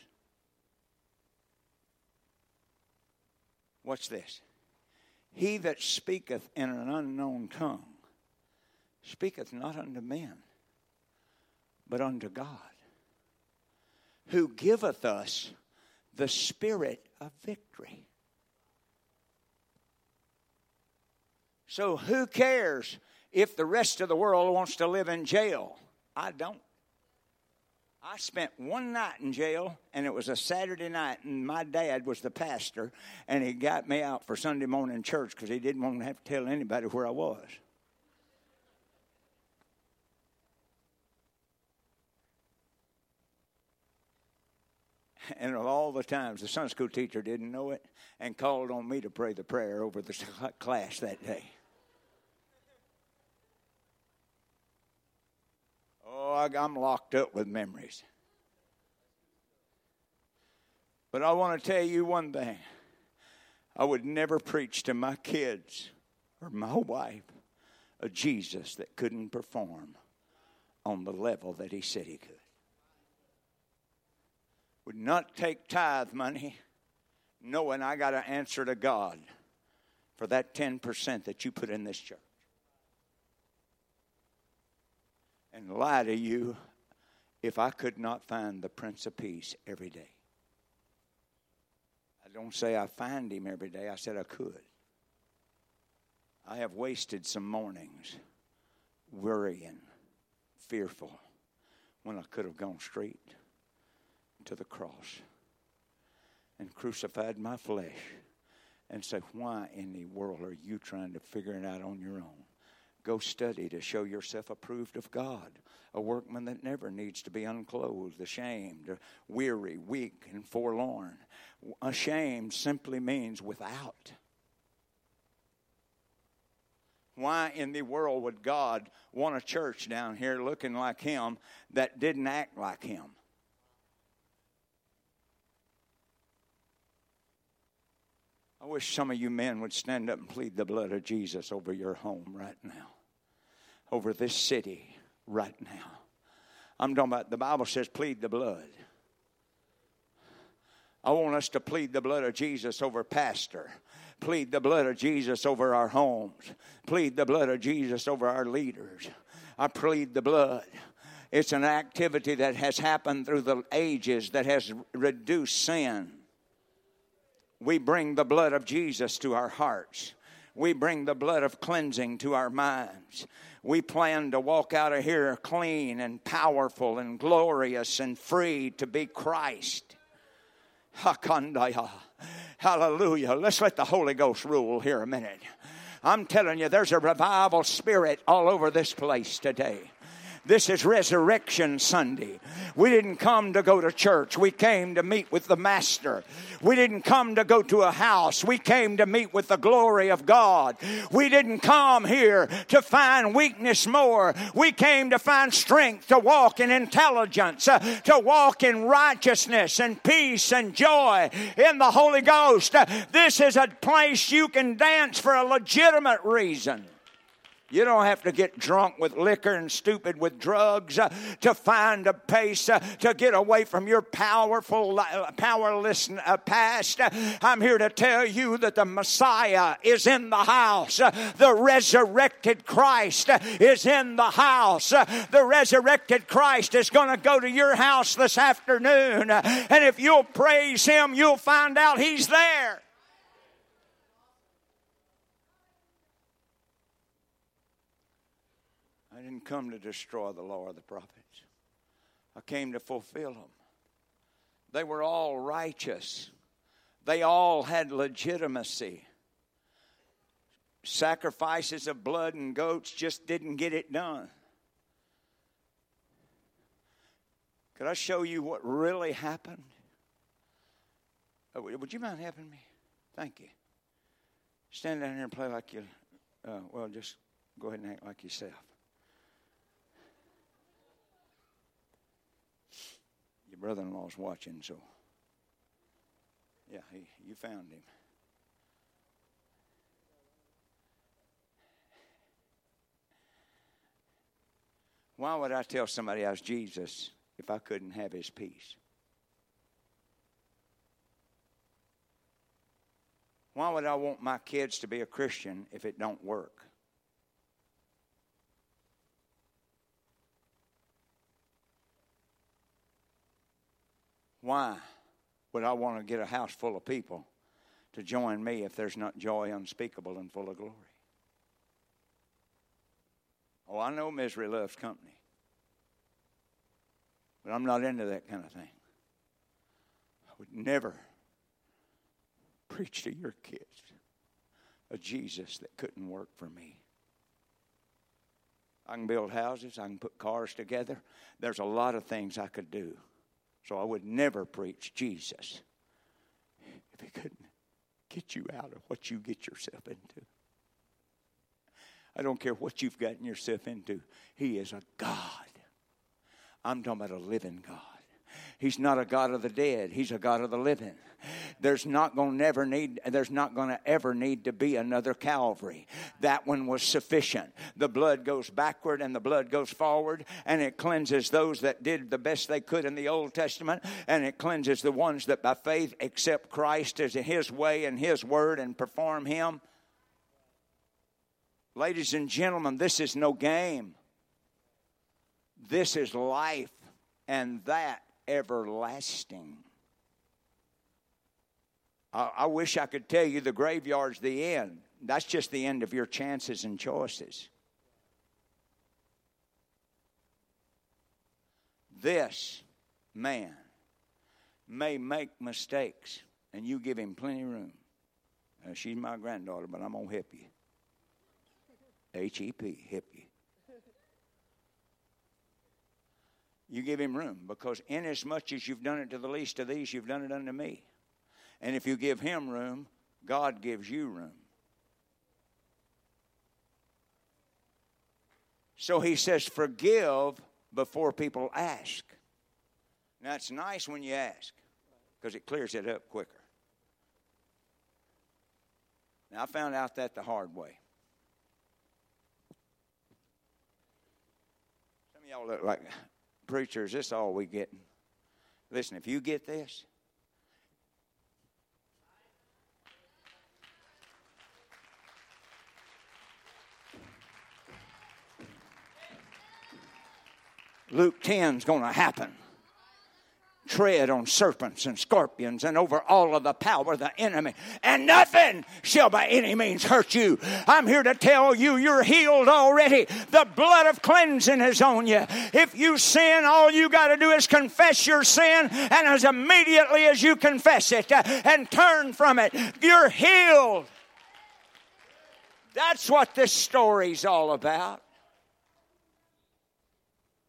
Watch this. He that speaketh in an unknown tongue speaketh not unto men, but unto God, who giveth us the spirit of victory. So who cares if the rest of the world wants to live in jail? I don't. I spent one night in jail, and it was a Saturday night, and my dad was the pastor, and he got me out for Sunday morning church because he didn't want to have to tell anybody where I was. And of all the times, the Sunday school teacher didn't know it and called on me to pray the prayer over the class that day. Oh, I'm locked up with memories. But I want to tell you one thing. I would never preach to my kids or my wife a Jesus that couldn't perform on the level that he said he could. Would not take tithe money knowing I got to answer to God for that ten percent that you put in this church. And lie to you if I could not find the Prince of Peace every day. I don't say I find him every day. I said I could. I have wasted some mornings worrying, fearful, when I could have gone straight to the cross and crucified my flesh and say, why in the world are you trying to figure it out on your own? Go study to show yourself approved of God, a workman that never needs to be unclothed, ashamed, weary, weak, and forlorn. Ashamed simply means without. Why in the world would God want a church down here looking like him that didn't act like him? I wish some of you men would stand up and plead the blood of Jesus over your home right now, over this city right now. I'm talking about, the Bible says plead the blood. I want us to plead the blood of Jesus over pastor. Plead the blood of Jesus over our homes. Plead the blood of Jesus over our leaders. I plead the blood. It's an activity that has happened through the ages that has reduced sin. We bring the blood of Jesus to our hearts. We bring the blood of cleansing to our minds. We plan to walk out of here clean and powerful and glorious and free to be Christ. Hakandaya. Hallelujah. Let's let the Holy Ghost rule here a minute. I'm telling you, there's a revival spirit all over this place today. This is Resurrection Sunday. We didn't come to go to church. We came to meet with the Master. We didn't come to go to a house. We came to meet with the glory of God. We didn't come here to find weakness more. We came to find strength, to walk in intelligence, uh, to walk in righteousness and peace and joy in the Holy Ghost. Uh, this is a place you can dance for a legitimate reason. You don't have to get drunk with liquor and stupid with drugs uh, to find a pace uh, to get away from your powerful, uh, powerless uh, past. Uh, I'm here to tell you that the Messiah is in the house. Uh, the resurrected Christ uh, is in the house. Uh, the resurrected Christ is going to go to your house this afternoon. Uh, and if you'll praise Him, you'll find out He's there. I didn't come to destroy the law of the prophets. I came to fulfill them. They were all righteous. They all had legitimacy. Sacrifices of blood and goats just didn't get it done. Could I show you what really happened? Oh, would you mind helping me? Thank you. Stand down here and play like you, uh, well, just go ahead and act like yourself. Your brother-in-law's watching, so yeah, he, you found him. Why would I tell somebody I was Jesus if I couldn't have His peace? Why would I want my kids to be a Christian if it don't work? Why would I want to get a house full of people to join me if there's not joy unspeakable and full of glory? Oh, I know misery loves company, but I'm not into that kind of thing. I would never preach to your kids a Jesus that couldn't work for me. I can build houses. I can put cars together. There's a lot of things I could do. So I would never preach Jesus if He couldn't get you out of what you get yourself into. I don't care what you've gotten yourself into. He is a God. I'm talking about a living God. He's not a God of the dead. He's a God of the living. There's not going to never need. There's not going to ever need to be another Calvary. That one was sufficient. The blood goes backward and the blood goes forward, and it cleanses those that did the best they could in the Old Testament, and it cleanses the ones that by faith accept Christ as His way and His word and perform Him. Ladies and gentlemen, this is no game. This is life, and that everlasting. I, I wish I could tell you the graveyard's the end. That's just the end of your chances and choices. This man may make mistakes, and you give him plenty of room. Uh, she's my granddaughter, but I'm going to hip you. H E P, hip you. You give him room, because inasmuch as you've done it to the least of these, you've done it unto me. And if you give him room, God gives you room. So he says, forgive before people ask. Now, it's nice when you ask, because it clears it up quicker. Now, I found out that the hard way. Some of y'all look like preachers. This is all we get. Listen, if you get this, Luke ten is going to happen. Tread on serpents and scorpions and over all of the power of the enemy, and nothing shall by any means hurt you. I'm here to tell you, you're healed already. The blood of cleansing is on you. If you sin, all you got to do is confess your sin, and as immediately as you confess it uh, and turn from it, you're healed. That's what this story's all about.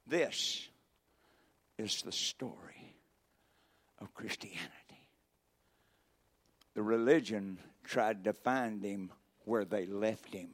This is the story of Christianity. The religion tried to find him where they left him.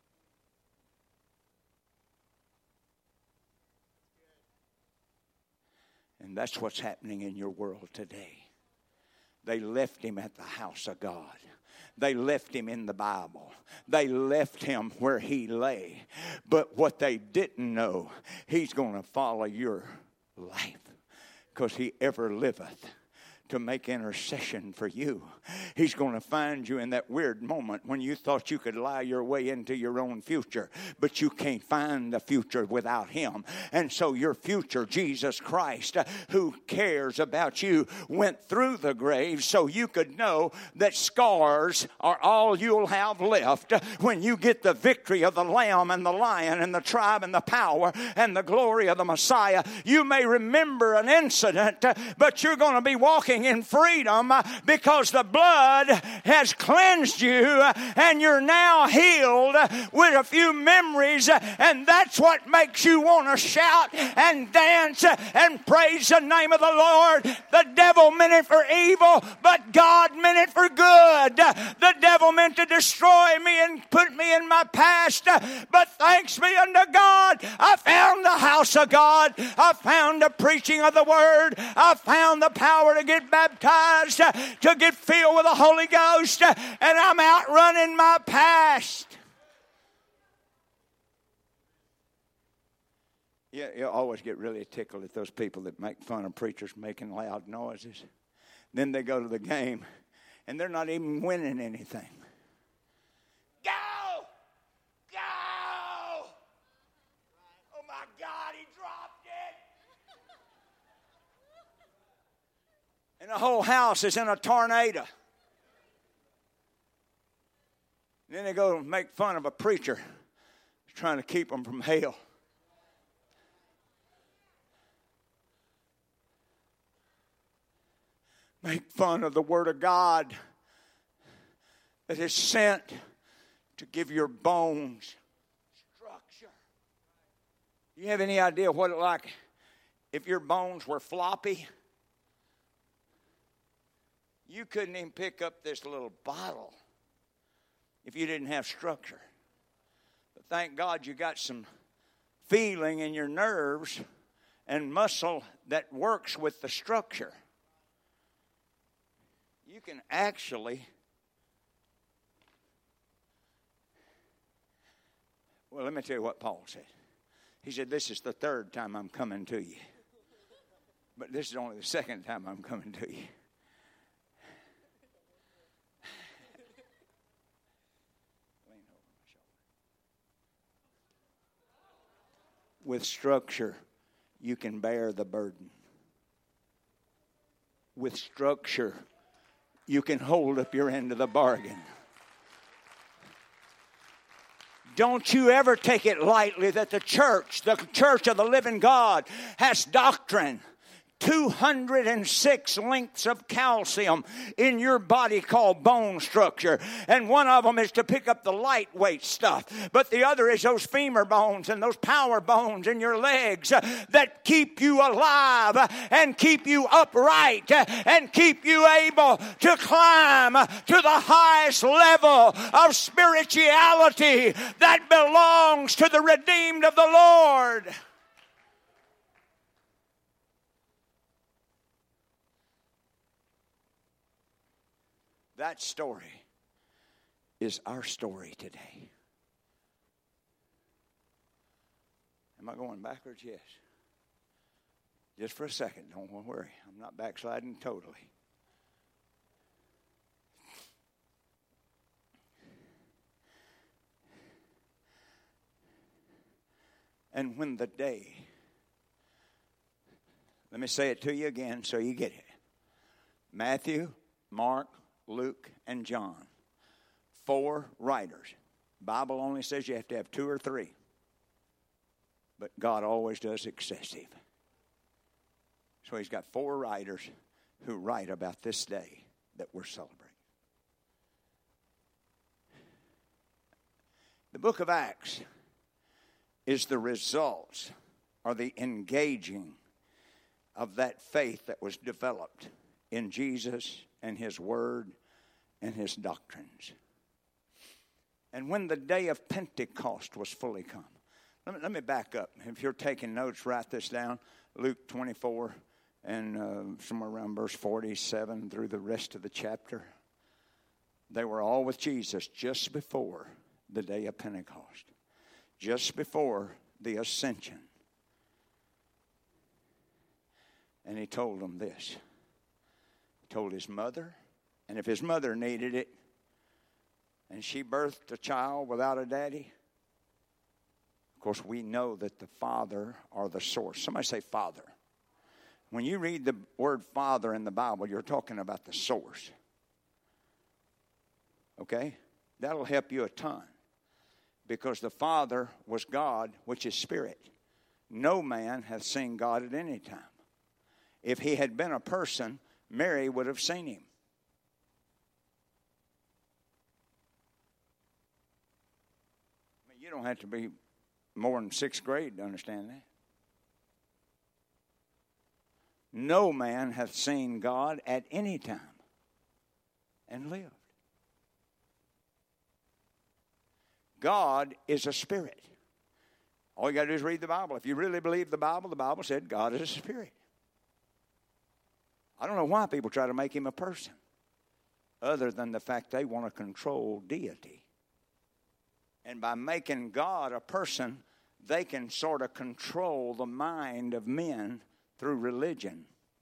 And that's what's happening in your world today. They left him at the house of God. They left him in the Bible. They left him where he lay. But what they didn't know, he's going to follow your life, because he ever liveth to make intercession for you. He's going to find you in that weird moment when you thought you could lie your way into your own future, but you can't find the future without him. And so your future, Jesus Christ, who cares about you, went through the grave so you could know that scars are all you'll have left when you get the victory of the Lamb and the Lion and the tribe and the power and the glory of the Messiah. You may remember an incident, but you're going to be walking in freedom because the blood has cleansed you and you're now healed with a few memories, and that's what makes you want to shout and dance and praise the name of the Lord. The devil meant it for evil, but God meant it for good. The devil meant to destroy me and put me in my past, but thanks be unto God, I found the house of God. I found the preaching of the word. I found the power to get baptized, to get filled with the Holy Ghost, and I'm outrunning my past. Yeah, you always get really tickled at those people that make fun of preachers making loud noises. Then they go to the game, and they're not even winning anything. Go! Go! Oh, my God, he dropped it. And the whole house is in a tornado. And then they go and make fun of a preacher trying to keep them from hell. Make fun of the Word of God that is sent to give your bones structure. Do you have any idea what it's like if your bones were floppy? You couldn't even pick up this little bottle if you didn't have structure. But thank God you got some feeling in your nerves and muscle that works with the structure. You can actually, well, let me tell you what Paul said. He said, this is the third time I'm coming to you. But this is only the second time I'm coming to you. With structure, you can bear the burden. With structure, you can hold up your end of the bargain. Don't you ever take it lightly that the church, the church of the living God, has doctrine. two hundred six lengths of calcium in your body called bone structure. And one of them is to pick up the lightweight stuff. But the other is those femur bones and those power bones in your legs that keep you alive and keep you upright and keep you able to climb to the highest level of spirituality that belongs to the redeemed of the Lord. That story is our story today. Am I going backwards? Yes. Just for a second. Don't worry. I'm not backsliding totally. And when the day, let me say it to you again so you get it. Matthew, Mark, Luke, and John. Four writers. The Bible only says you have to have two or three. But God always does excessive. So he's got four writers who write about this day that we're celebrating. The book of Acts is the results or the engaging of that faith that was developed in Jesus and His Word and His doctrines. And when the day of Pentecost was fully come, let me, let me back up. If you're taking notes, write this down. Luke twenty-four and uh, somewhere around verse forty-seven through the rest of the chapter. They were all with Jesus just before the day of Pentecost, just before the ascension. And He told them this. He told His mother, and if His mother needed it, and she birthed a child without a daddy, of course we know that the Father or the source. Somebody say Father. When you read the word Father in the Bible, you're talking about the source. Okay? That'll help you a ton. Because the Father was God, which is Spirit. No man hath seen God at any time. If He had been a person, Mary would have seen Him. I mean, you don't have to be more than sixth grade to understand that. No man hath seen God at any time and lived. God is a spirit. All you got to do is read the Bible. If you really believe the Bible, the Bible said God is a spirit. I don't know why people try to make Him a person, other than the fact they want to control deity. And by making God a person, they can sort of control the mind of men through religion.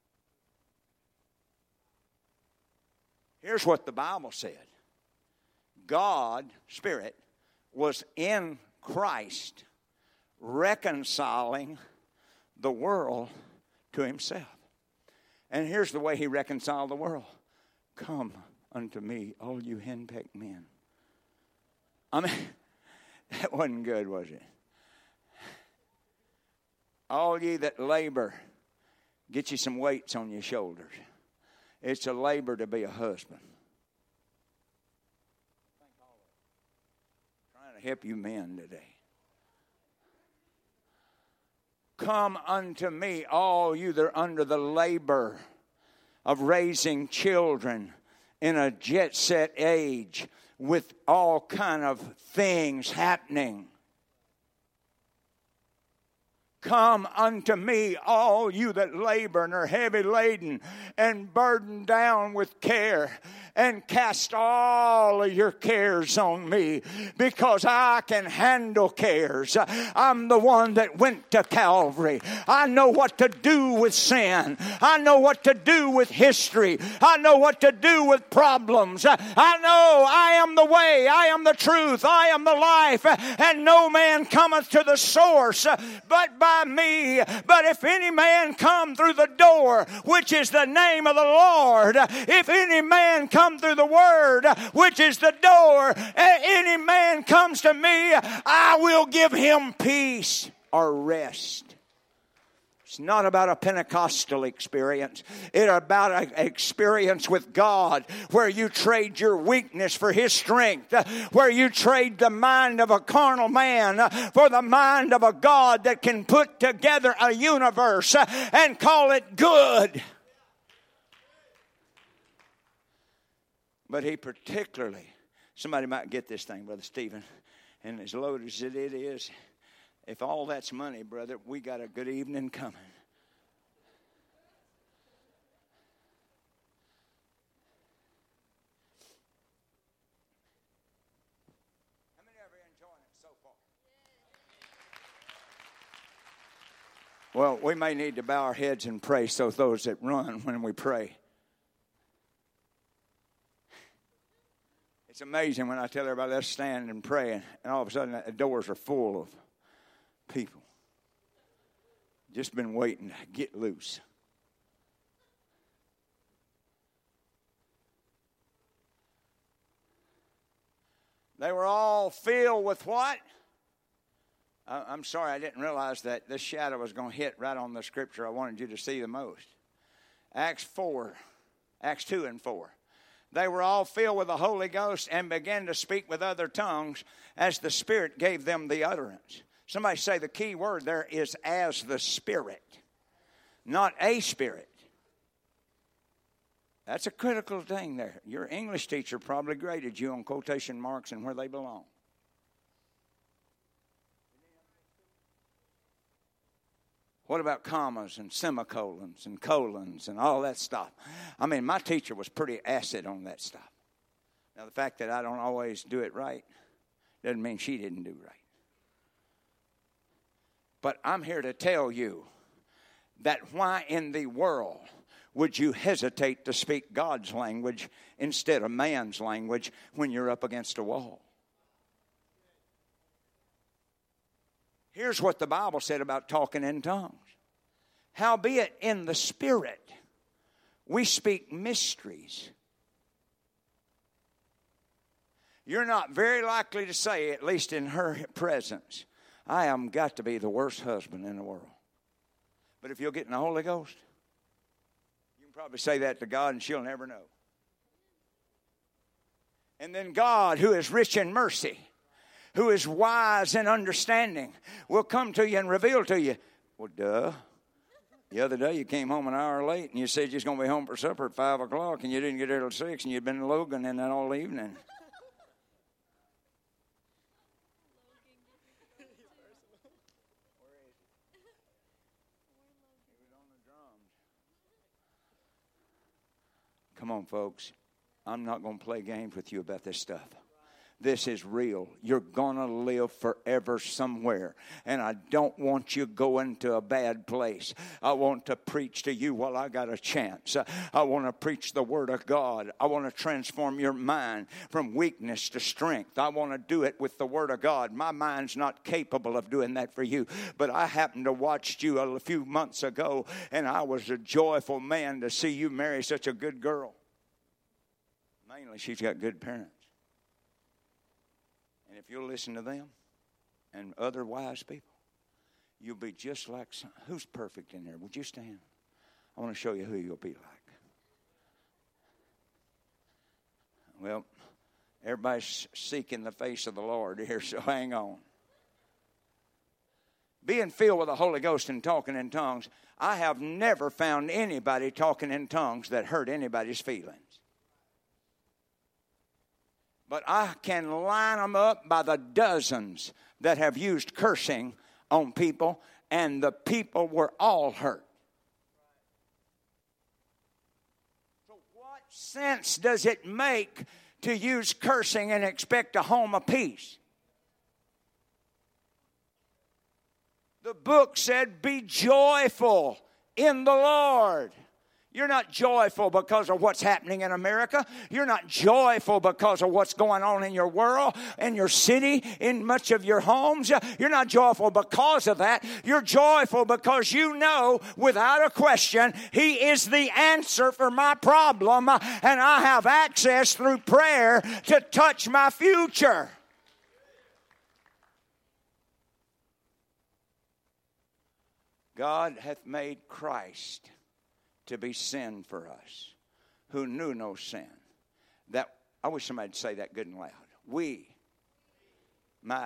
Here's what the Bible said. God, Spirit, was in Christ reconciling the world to Himself. And here's the way He reconciled the world. Come unto me, all you henpecked men. I mean, that wasn't good, was it? All ye that labor, get you some weights on your shoulders. It's a labor to be a husband. I'm trying to help you men today. Come unto me, all you that are under the labor of raising children in a jet-set age with all kind of things happening. Come unto me, all you that labor and are heavy laden and burdened down with care, and cast all of your cares on me, because I can handle cares. I'm the one that went to Calvary. I know what to do with sin. I know what to do with history. I know what to do with problems. I know I am the way, I am the truth, I am the life, and no man cometh to the source but by me. But if any man come through the door, which is the name of the Lord, if any man come through the word, which is the door, any man comes to me, I will give him peace or rest. It's not about a Pentecostal experience. It's about an experience with God where you trade your weakness for His strength, where you trade the mind of a carnal man for the mind of a God that can put together a universe and call it good. But He particularly, somebody might get this thing, Brother Stephen, and as loaded as it is, if all that's money, brother, we got a good evening coming. How many of you are enjoying it so far? Well, we may need to bow our heads and pray, so those that run when we pray. It's amazing when I tell everybody, let's stand and pray, and all of a sudden the doors are full of people. Just been waiting to get loose. They were all filled with what? I'm sorry, I didn't realize that this shadow was going to hit right on the scripture I wanted you to see the most. Acts four, Acts two and four. They were all filled with the Holy Ghost and began to speak with other tongues as the Spirit gave them the utterance. Somebody say the key word there is as the Spirit, not a spirit. That's a critical thing there. Your English teacher probably graded you on quotation marks and where they belong. What about commas and semicolons and colons and all that stuff? I mean, my teacher was pretty acid on that stuff. Now, the fact that I don't always do it right doesn't mean she didn't do right. But I'm here to tell you that why in the world would you hesitate to speak God's language instead of man's language when you're up against a wall? Here's what the Bible said about talking in tongues. Howbeit in the Spirit we speak mysteries. You're not very likely to say, at least in her presence, I am got to be the worst husband in the world. But if you'll get in the Holy Ghost, you can probably say that to God and she'll never know. And then God, who is rich in mercy, who is wise in understanding, will come to you and reveal to you, well, duh. The other day you came home an hour late and you said you was going to be home for supper at five o'clock and you didn't get there till six and you'd been in Logan in that all evening. Come on, folks. I'm not going to play games with you about this stuff. This is real. You're going to live forever somewhere. And I don't want you going to a bad place. I want to preach to you while I got a chance. I want to preach the Word of God. I want to transform your mind from weakness to strength. I want to do it with the Word of God. My mind's not capable of doing that for you. But I happened to watch you a few months ago, and I was a joyful man to see you marry such a good girl. Mainly, she's got good parents. And if you'll listen to them and other wise people, you'll be just like some. Who's perfect in there? Would you stand? I want to show you who you'll be like. Well, everybody's seeking the face of the Lord here, so hang on. Being filled with the Holy Ghost and talking in tongues, I have never found anybody talking in tongues that hurt anybody's feelings. But I can line them up by the dozens that have used cursing on people, and the people were all hurt. So what sense does it make to use cursing and expect a home of peace? The book said, be joyful in the Lord. You're not joyful because of what's happening in America. You're not joyful because of what's going on in your world, in your city, in much of your homes. You're not joyful because of that. You're joyful because you know, without a question, He is the answer for my problem, and I have access through prayer to touch my future. God hath made Christ to be sin for us, who knew no sin. That I wish somebody'd say that good and loud. We might.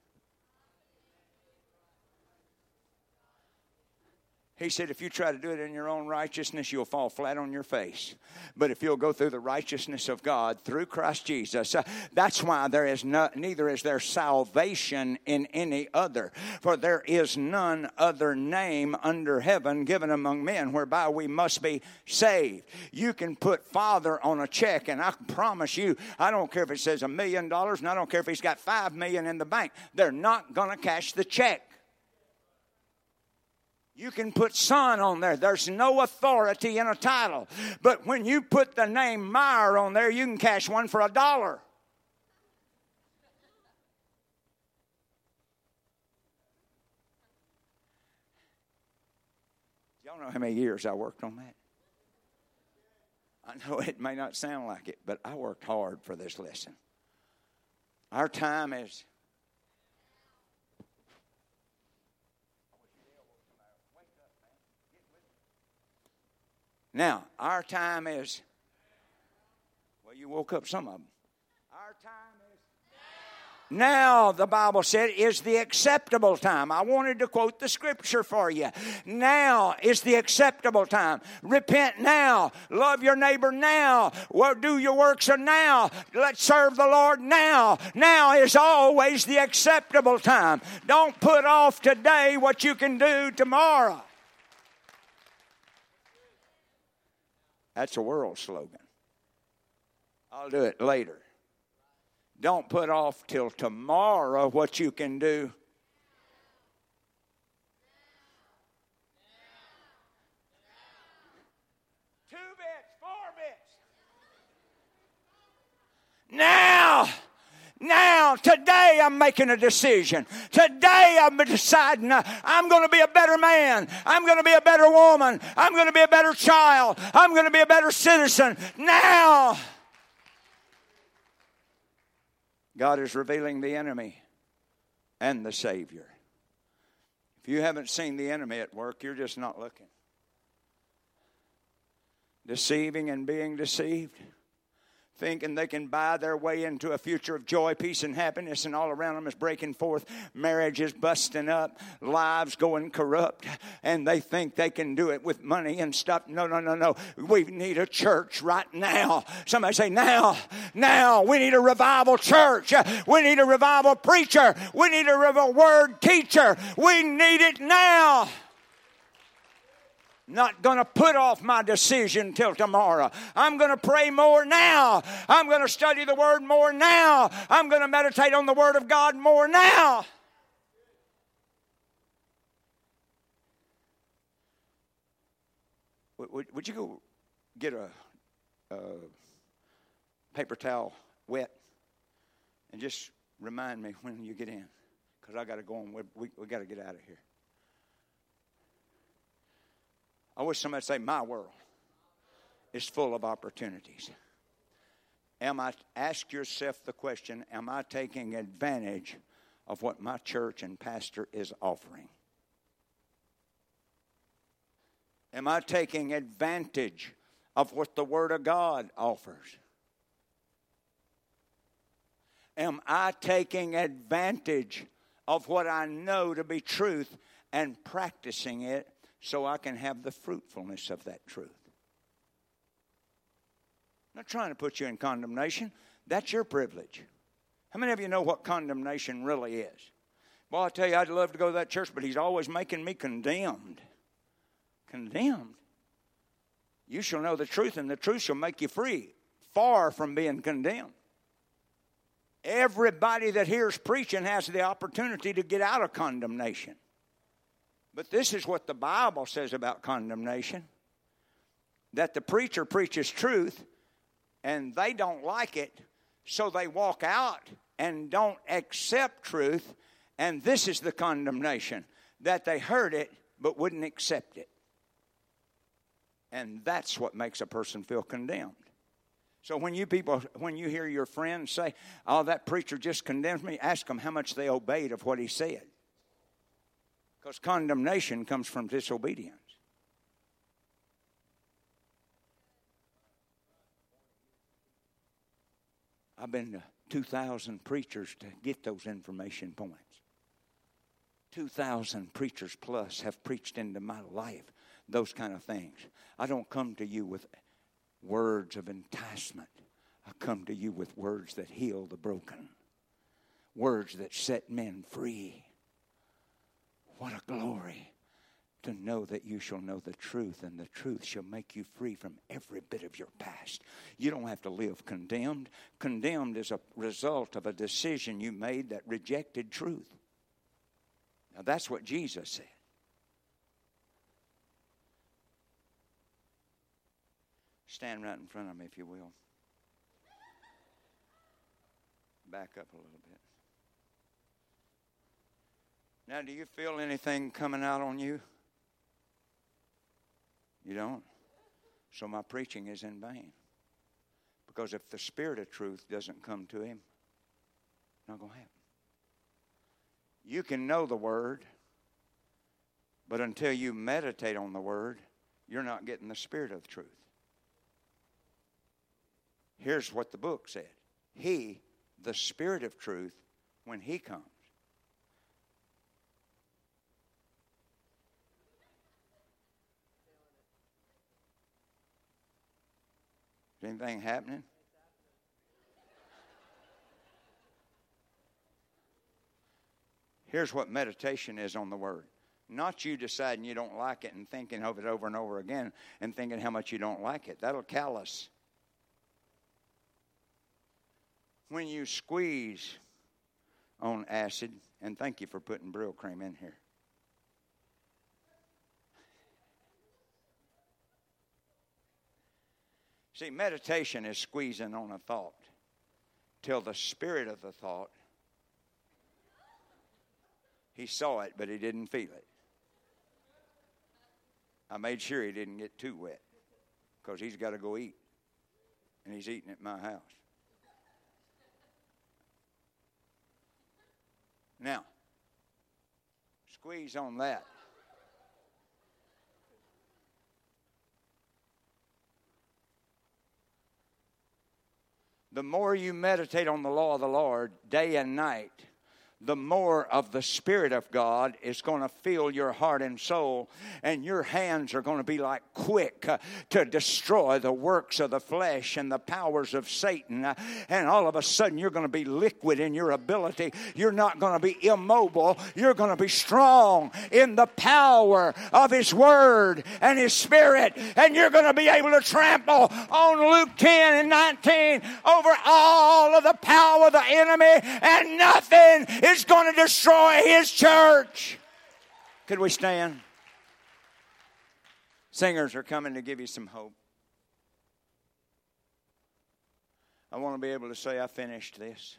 He said, if you try to do it in your own righteousness, you'll fall flat on your face. But if you'll go through the righteousness of God through Christ Jesus, uh, that's why there is no, neither is there salvation in any other. For there is none other name under heaven given among men whereby we must be saved. You can put Father on a check, and I promise you, I don't care if it says a million dollars, and I don't care if he's got five million in the bank. They're not going to cash the check. You can put Son on there. There's no authority in a title. But when you put the name Meyer on there, you can cash one for a dollar. Y'all know how many years I worked on that? I know it may not sound like it, but I worked hard for this lesson. Our time is... Now, our time is, well, you woke up some of them. Our time is Now, the Bible said, is the acceptable time. I wanted to quote the scripture for you. Now is the acceptable time. Repent now. Love your neighbor now. Well, do your works now. Let's serve the Lord now. Now is always the acceptable time. Don't put off today what you can do tomorrow. That's a world slogan. I'll do it later. Don't put off till tomorrow what you can do. Two bits, four bits. Now, now, today I'm making a decision. Today I'm deciding I'm going to be a better man. I'm going to be a better woman. I'm going to be a better child. I'm going to be a better citizen. Now. God is revealing the enemy and the Savior. If you haven't seen the enemy at work, you're just not looking. Deceiving and being deceived. Thinking they can buy their way into a future of joy, peace, and happiness, and all around them is breaking forth. Marriage is busting up. Lives going corrupt. And they think they can do it with money and stuff. No, no, no, no. We need a church right now. Somebody say, now, now. We need a revival church. We need a revival preacher. We need a revival word teacher. We need it now. Not going to put off my decision till tomorrow. I'm going to pray more now. I'm going to study the Word more now. I'm going to meditate on the Word of God more now. Would, would you go get a, a paper towel wet and just remind me when you get in? Because I got to go on. We, we, we got to get out of here. I wish somebody would say, my world is full of opportunities. Am I, ask yourself the question, am I taking advantage of what my church and pastor is offering? Am I taking advantage of what the Word of God offers? Am I taking advantage of what I know to be truth and practicing it so I can have the fruitfulness of that truth? I'm not trying to put you in condemnation. That's your privilege. How many of you know what condemnation really is? Well, I tell you, I'd love to go to that church, but he's always making me condemned. Condemned? You shall know the truth, and the truth shall make you free. Far from being condemned. Everybody that hears preaching has the opportunity to get out of condemnation. But this is what the Bible says about condemnation. That the preacher preaches truth and they don't like it, so they walk out and don't accept truth. And this is the condemnation. That they heard it but wouldn't accept it. And that's what makes a person feel condemned. So when you people, when you hear your friends say, oh, that preacher just condemns me, ask them how much they obeyed of what he said. Because condemnation comes from disobedience. I've been to two thousand preachers to get those information points. two thousand preachers plus have preached into my life those kind of things. I don't come to you with words of enticement. I come to you with words that heal the broken. Words that set men free. What a glory to know that you shall know the truth, and the truth shall make you free from every bit of your past. You don't have to live condemned. Condemned is a result of a decision you made that rejected truth. Now that's what Jesus said. Stand right in front of me, if you will. Back up a little bit. Now, do you feel anything coming out on you? You don't? So my preaching is in vain. Because if the Spirit of truth doesn't come to him, it's not going to happen. You can know the Word, but until you meditate on the Word, you're not getting the Spirit of the truth. Here's what the book said. He, the Spirit of truth, when He comes. Is anything happening? Here's what meditation is on the Word. Not you deciding you don't like it and thinking of it over and over again and thinking how much you don't like it. That'll callous. When you squeeze on acid, and thank you for putting Brill cream in here. See, meditation is squeezing on a thought till the spirit of the thought, he saw it, but he didn't feel it. I made sure he didn't get too wet because he's got to go eat, and he's eating at my house. Now, squeeze on that. The more you meditate on the law of the Lord day and night, the more of the Spirit of God is going to fill your heart and soul, and your hands are going to be like quick uh, to destroy the works of the flesh and the powers of Satan. Uh, and all of a sudden, you're going to be liquid in your ability. You're not going to be immobile. You're going to be strong in the power of His Word and His Spirit. And you're going to be able to trample on Luke ten and nineteen over all of the power of the enemy, and nothing is going to destroy His church. Could we stand? Singers are coming to give you some hope. I want to be able to say, I finished this.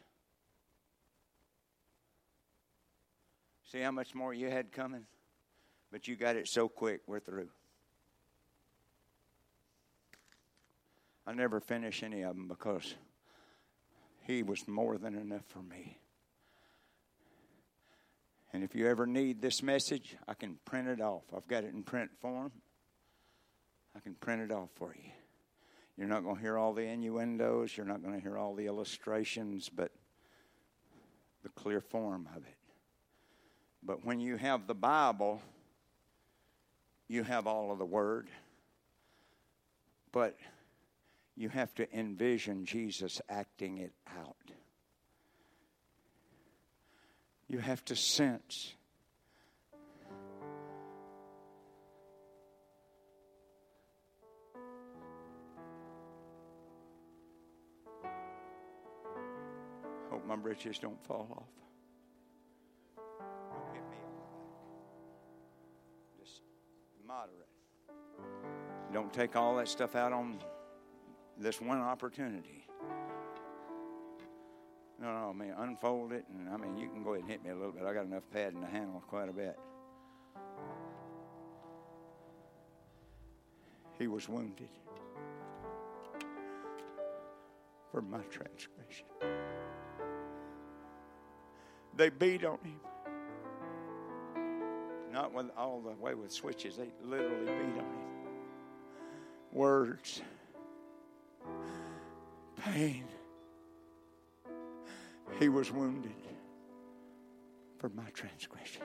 See how much more you had coming? But you got it so quick, we're through. I never finish any of them because He was more than enough for me. And if you ever need this message, I can print it off. I've got it in print form. I can print it off for you. You're not going to hear all the innuendos. You're not going to hear all the illustrations, but the clear form of it. But when you have the Bible, you have all of the Word. But you have to envision Jesus acting it out. You have to sense. Hope my britches don't fall off. Don't hit me on the back. Just moderate. Don't take all that stuff out on this one opportunity. No, no, I mean, unfold it, and I mean, you can go ahead and hit me a little bit. I got enough padding to handle quite a bit. He was wounded for my transgression. They beat on Him. Not with all the way with switches. They literally beat on Him. Words. Pain. He was wounded for my transgressions.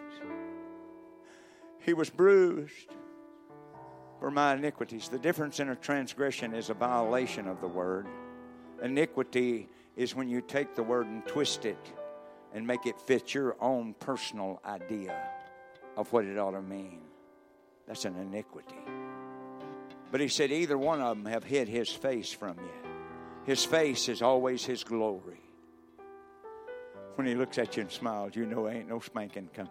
He was bruised for my iniquities. The difference in a transgression is a violation of the Word. Iniquity is when you take the Word and twist it and make it fit your own personal idea of what it ought to mean. That's an iniquity. But He said either one of them have hid His face from you. His face is always His glory. When He looks at you and smiles, you know ain't no spanking coming.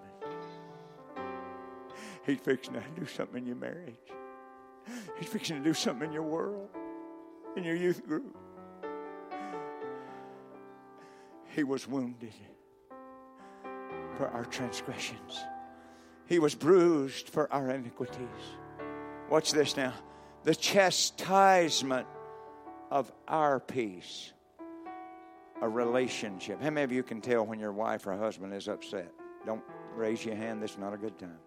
He's fixing to do something in your marriage. He's fixing to do something in your world, in your youth group. He was wounded for our transgressions. He was bruised for our iniquities. Watch this now. The chastisement of our peace. A relationship. How many of you can tell when your wife or husband is upset? Don't raise your hand. This is not a good time.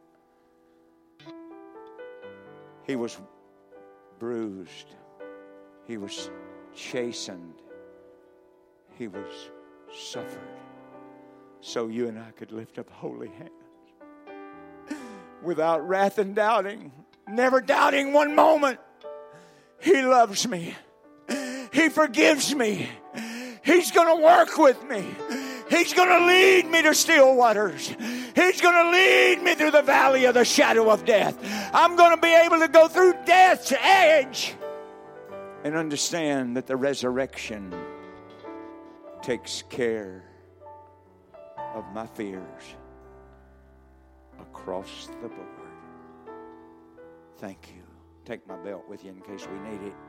He was bruised. He was chastened. He was suffered so you and I could lift up holy hands without wrath and doubting, never doubting one moment. He loves me. He forgives me. He's going to work with me. He's going to lead me to still waters. He's going to lead me through the valley of the shadow of death. I'm going to be able to go through death's edge and understand that the resurrection takes care of my fears across the board. Thank you. Take my belt with you in case we need it.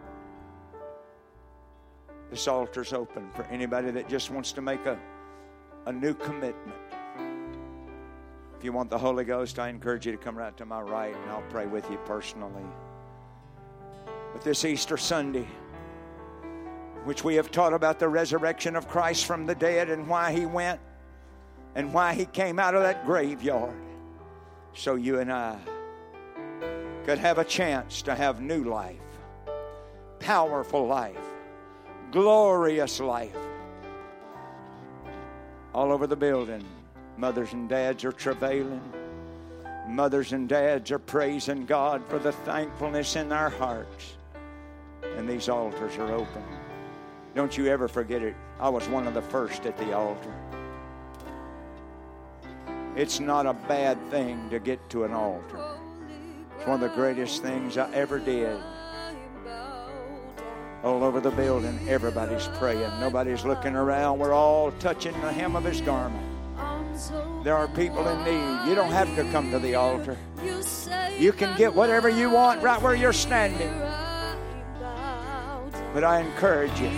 This altar's open for anybody that just wants to make a, a new commitment. If you want the Holy Ghost, I encourage you to come right to my right and I'll pray with you personally. But this Easter Sunday, which we have taught about the resurrection of Christ from the dead and why He went and why He came out of that graveyard, so you and I could have a chance to have new life, powerful life, glorious life. All over the building, mothers and dads are travailing. Mothers and dads are praising God for the thankfulness in our hearts. And these altars are open. Don't you ever forget it. I was one of the first at the altar. It's not a bad thing to get to an altar. It's one of the greatest things I ever did. All over the building, everybody's praying. Nobody's looking around. We're all touching the hem of His garment. There are people in need. You don't have to come to the altar. You can get whatever you want right where you're standing. But I encourage you,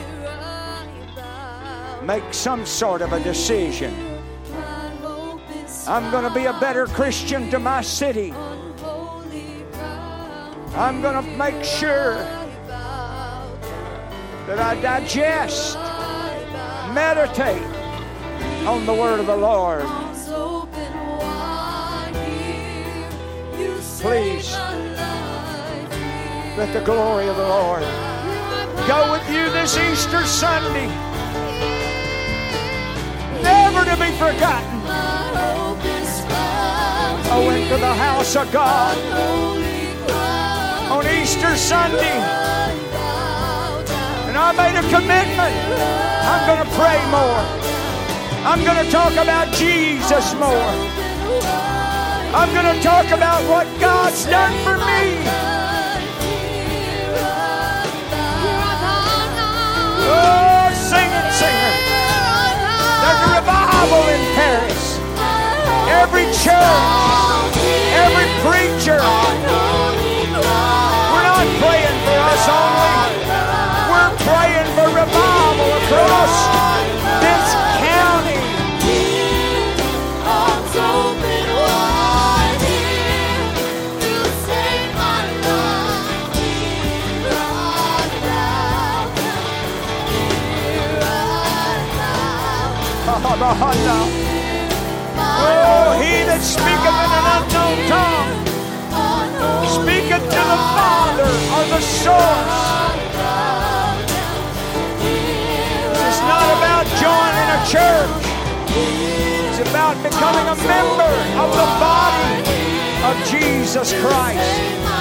make some sort of a decision. I'm going to be a better Christian to my city. I'm going to make sure that I digest, meditate on the word of the Lord. Please, let the glory of the Lord go with you this Easter Sunday, never to be forgotten. I went to the house of God on Easter Sunday, and I made a commitment. I'm going to pray more. I'm going to talk about Jesus more. I'm going to talk about what God's done for me. Oh, sing it, singer. There's a revival in Paris. Every church, every preacher. We're not praying for us only. We're praying for revival across this county. Arms open wide here to save my life. Here right now, here right now. Oh, he that speaketh in an unknown tongue speaketh to the Father or the source. It's not about joining a church. It's about becoming a member of the body of Jesus Christ.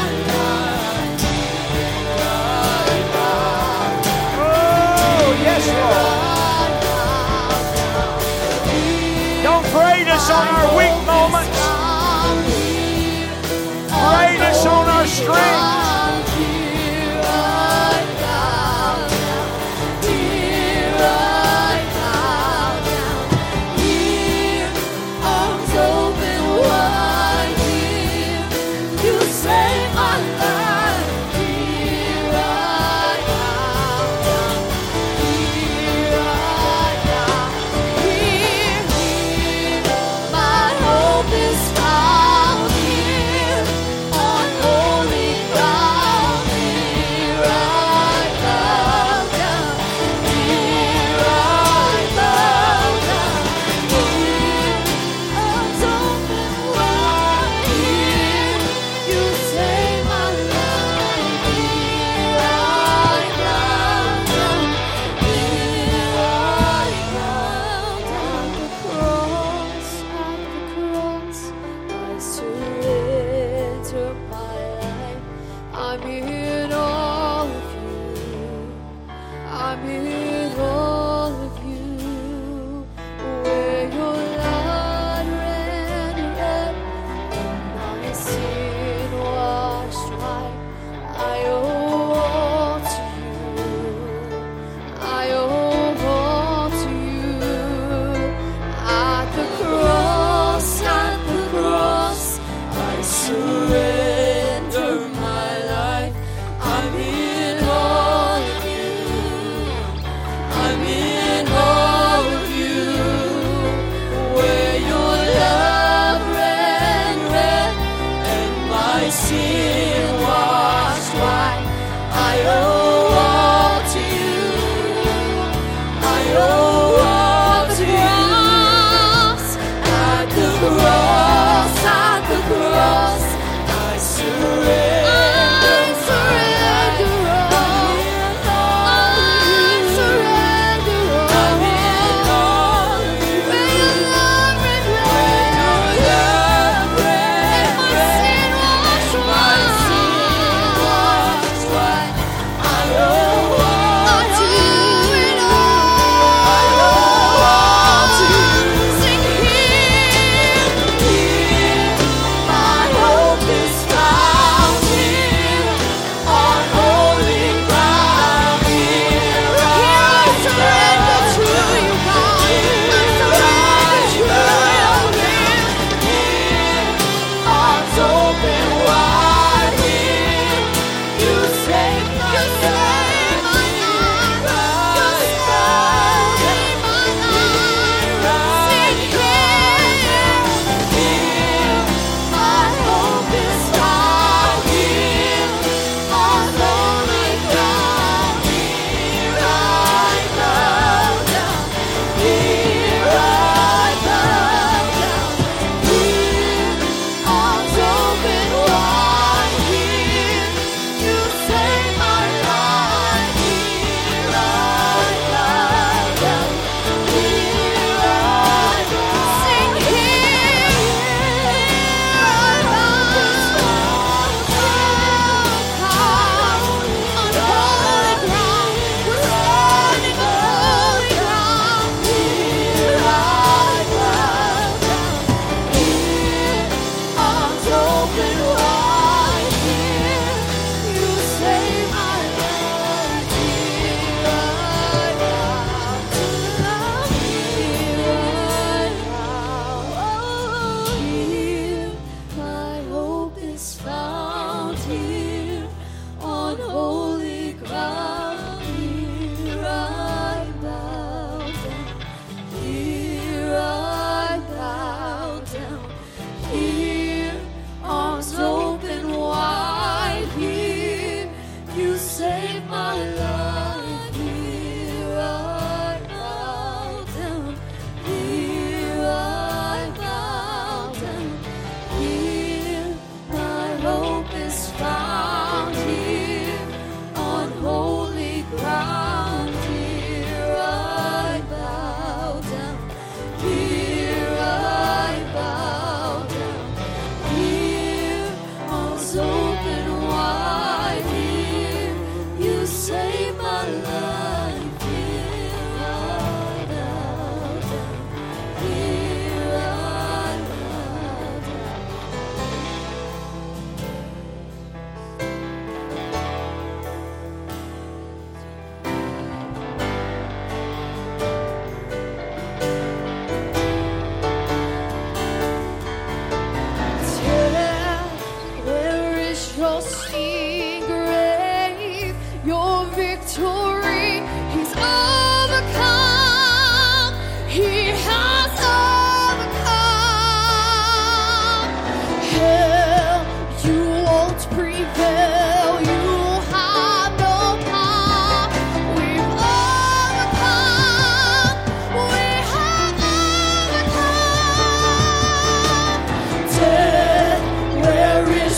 Oh, yes, Lord. Don't grade us on our weak moments. Grade us on our strength. My hope is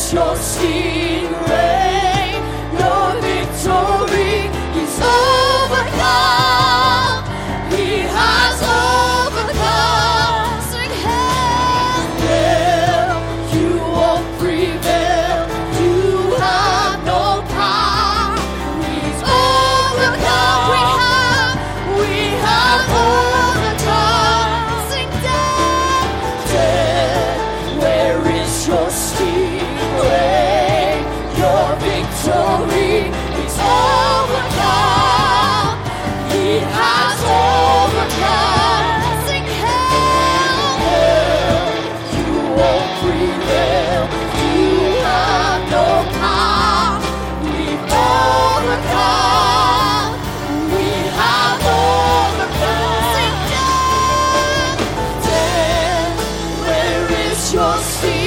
your stingray, your victory is overcome. He has overcome. Sing hell, you won't prevail. You have no power. He's overcome. We have, we have overcome. Sing death, death, where is your stingray? Your victory is overcome. He has overcome. Sing hell, you won't prevail. You have no power. We've overcome. We have overcome. Sing death, death, where is your sting?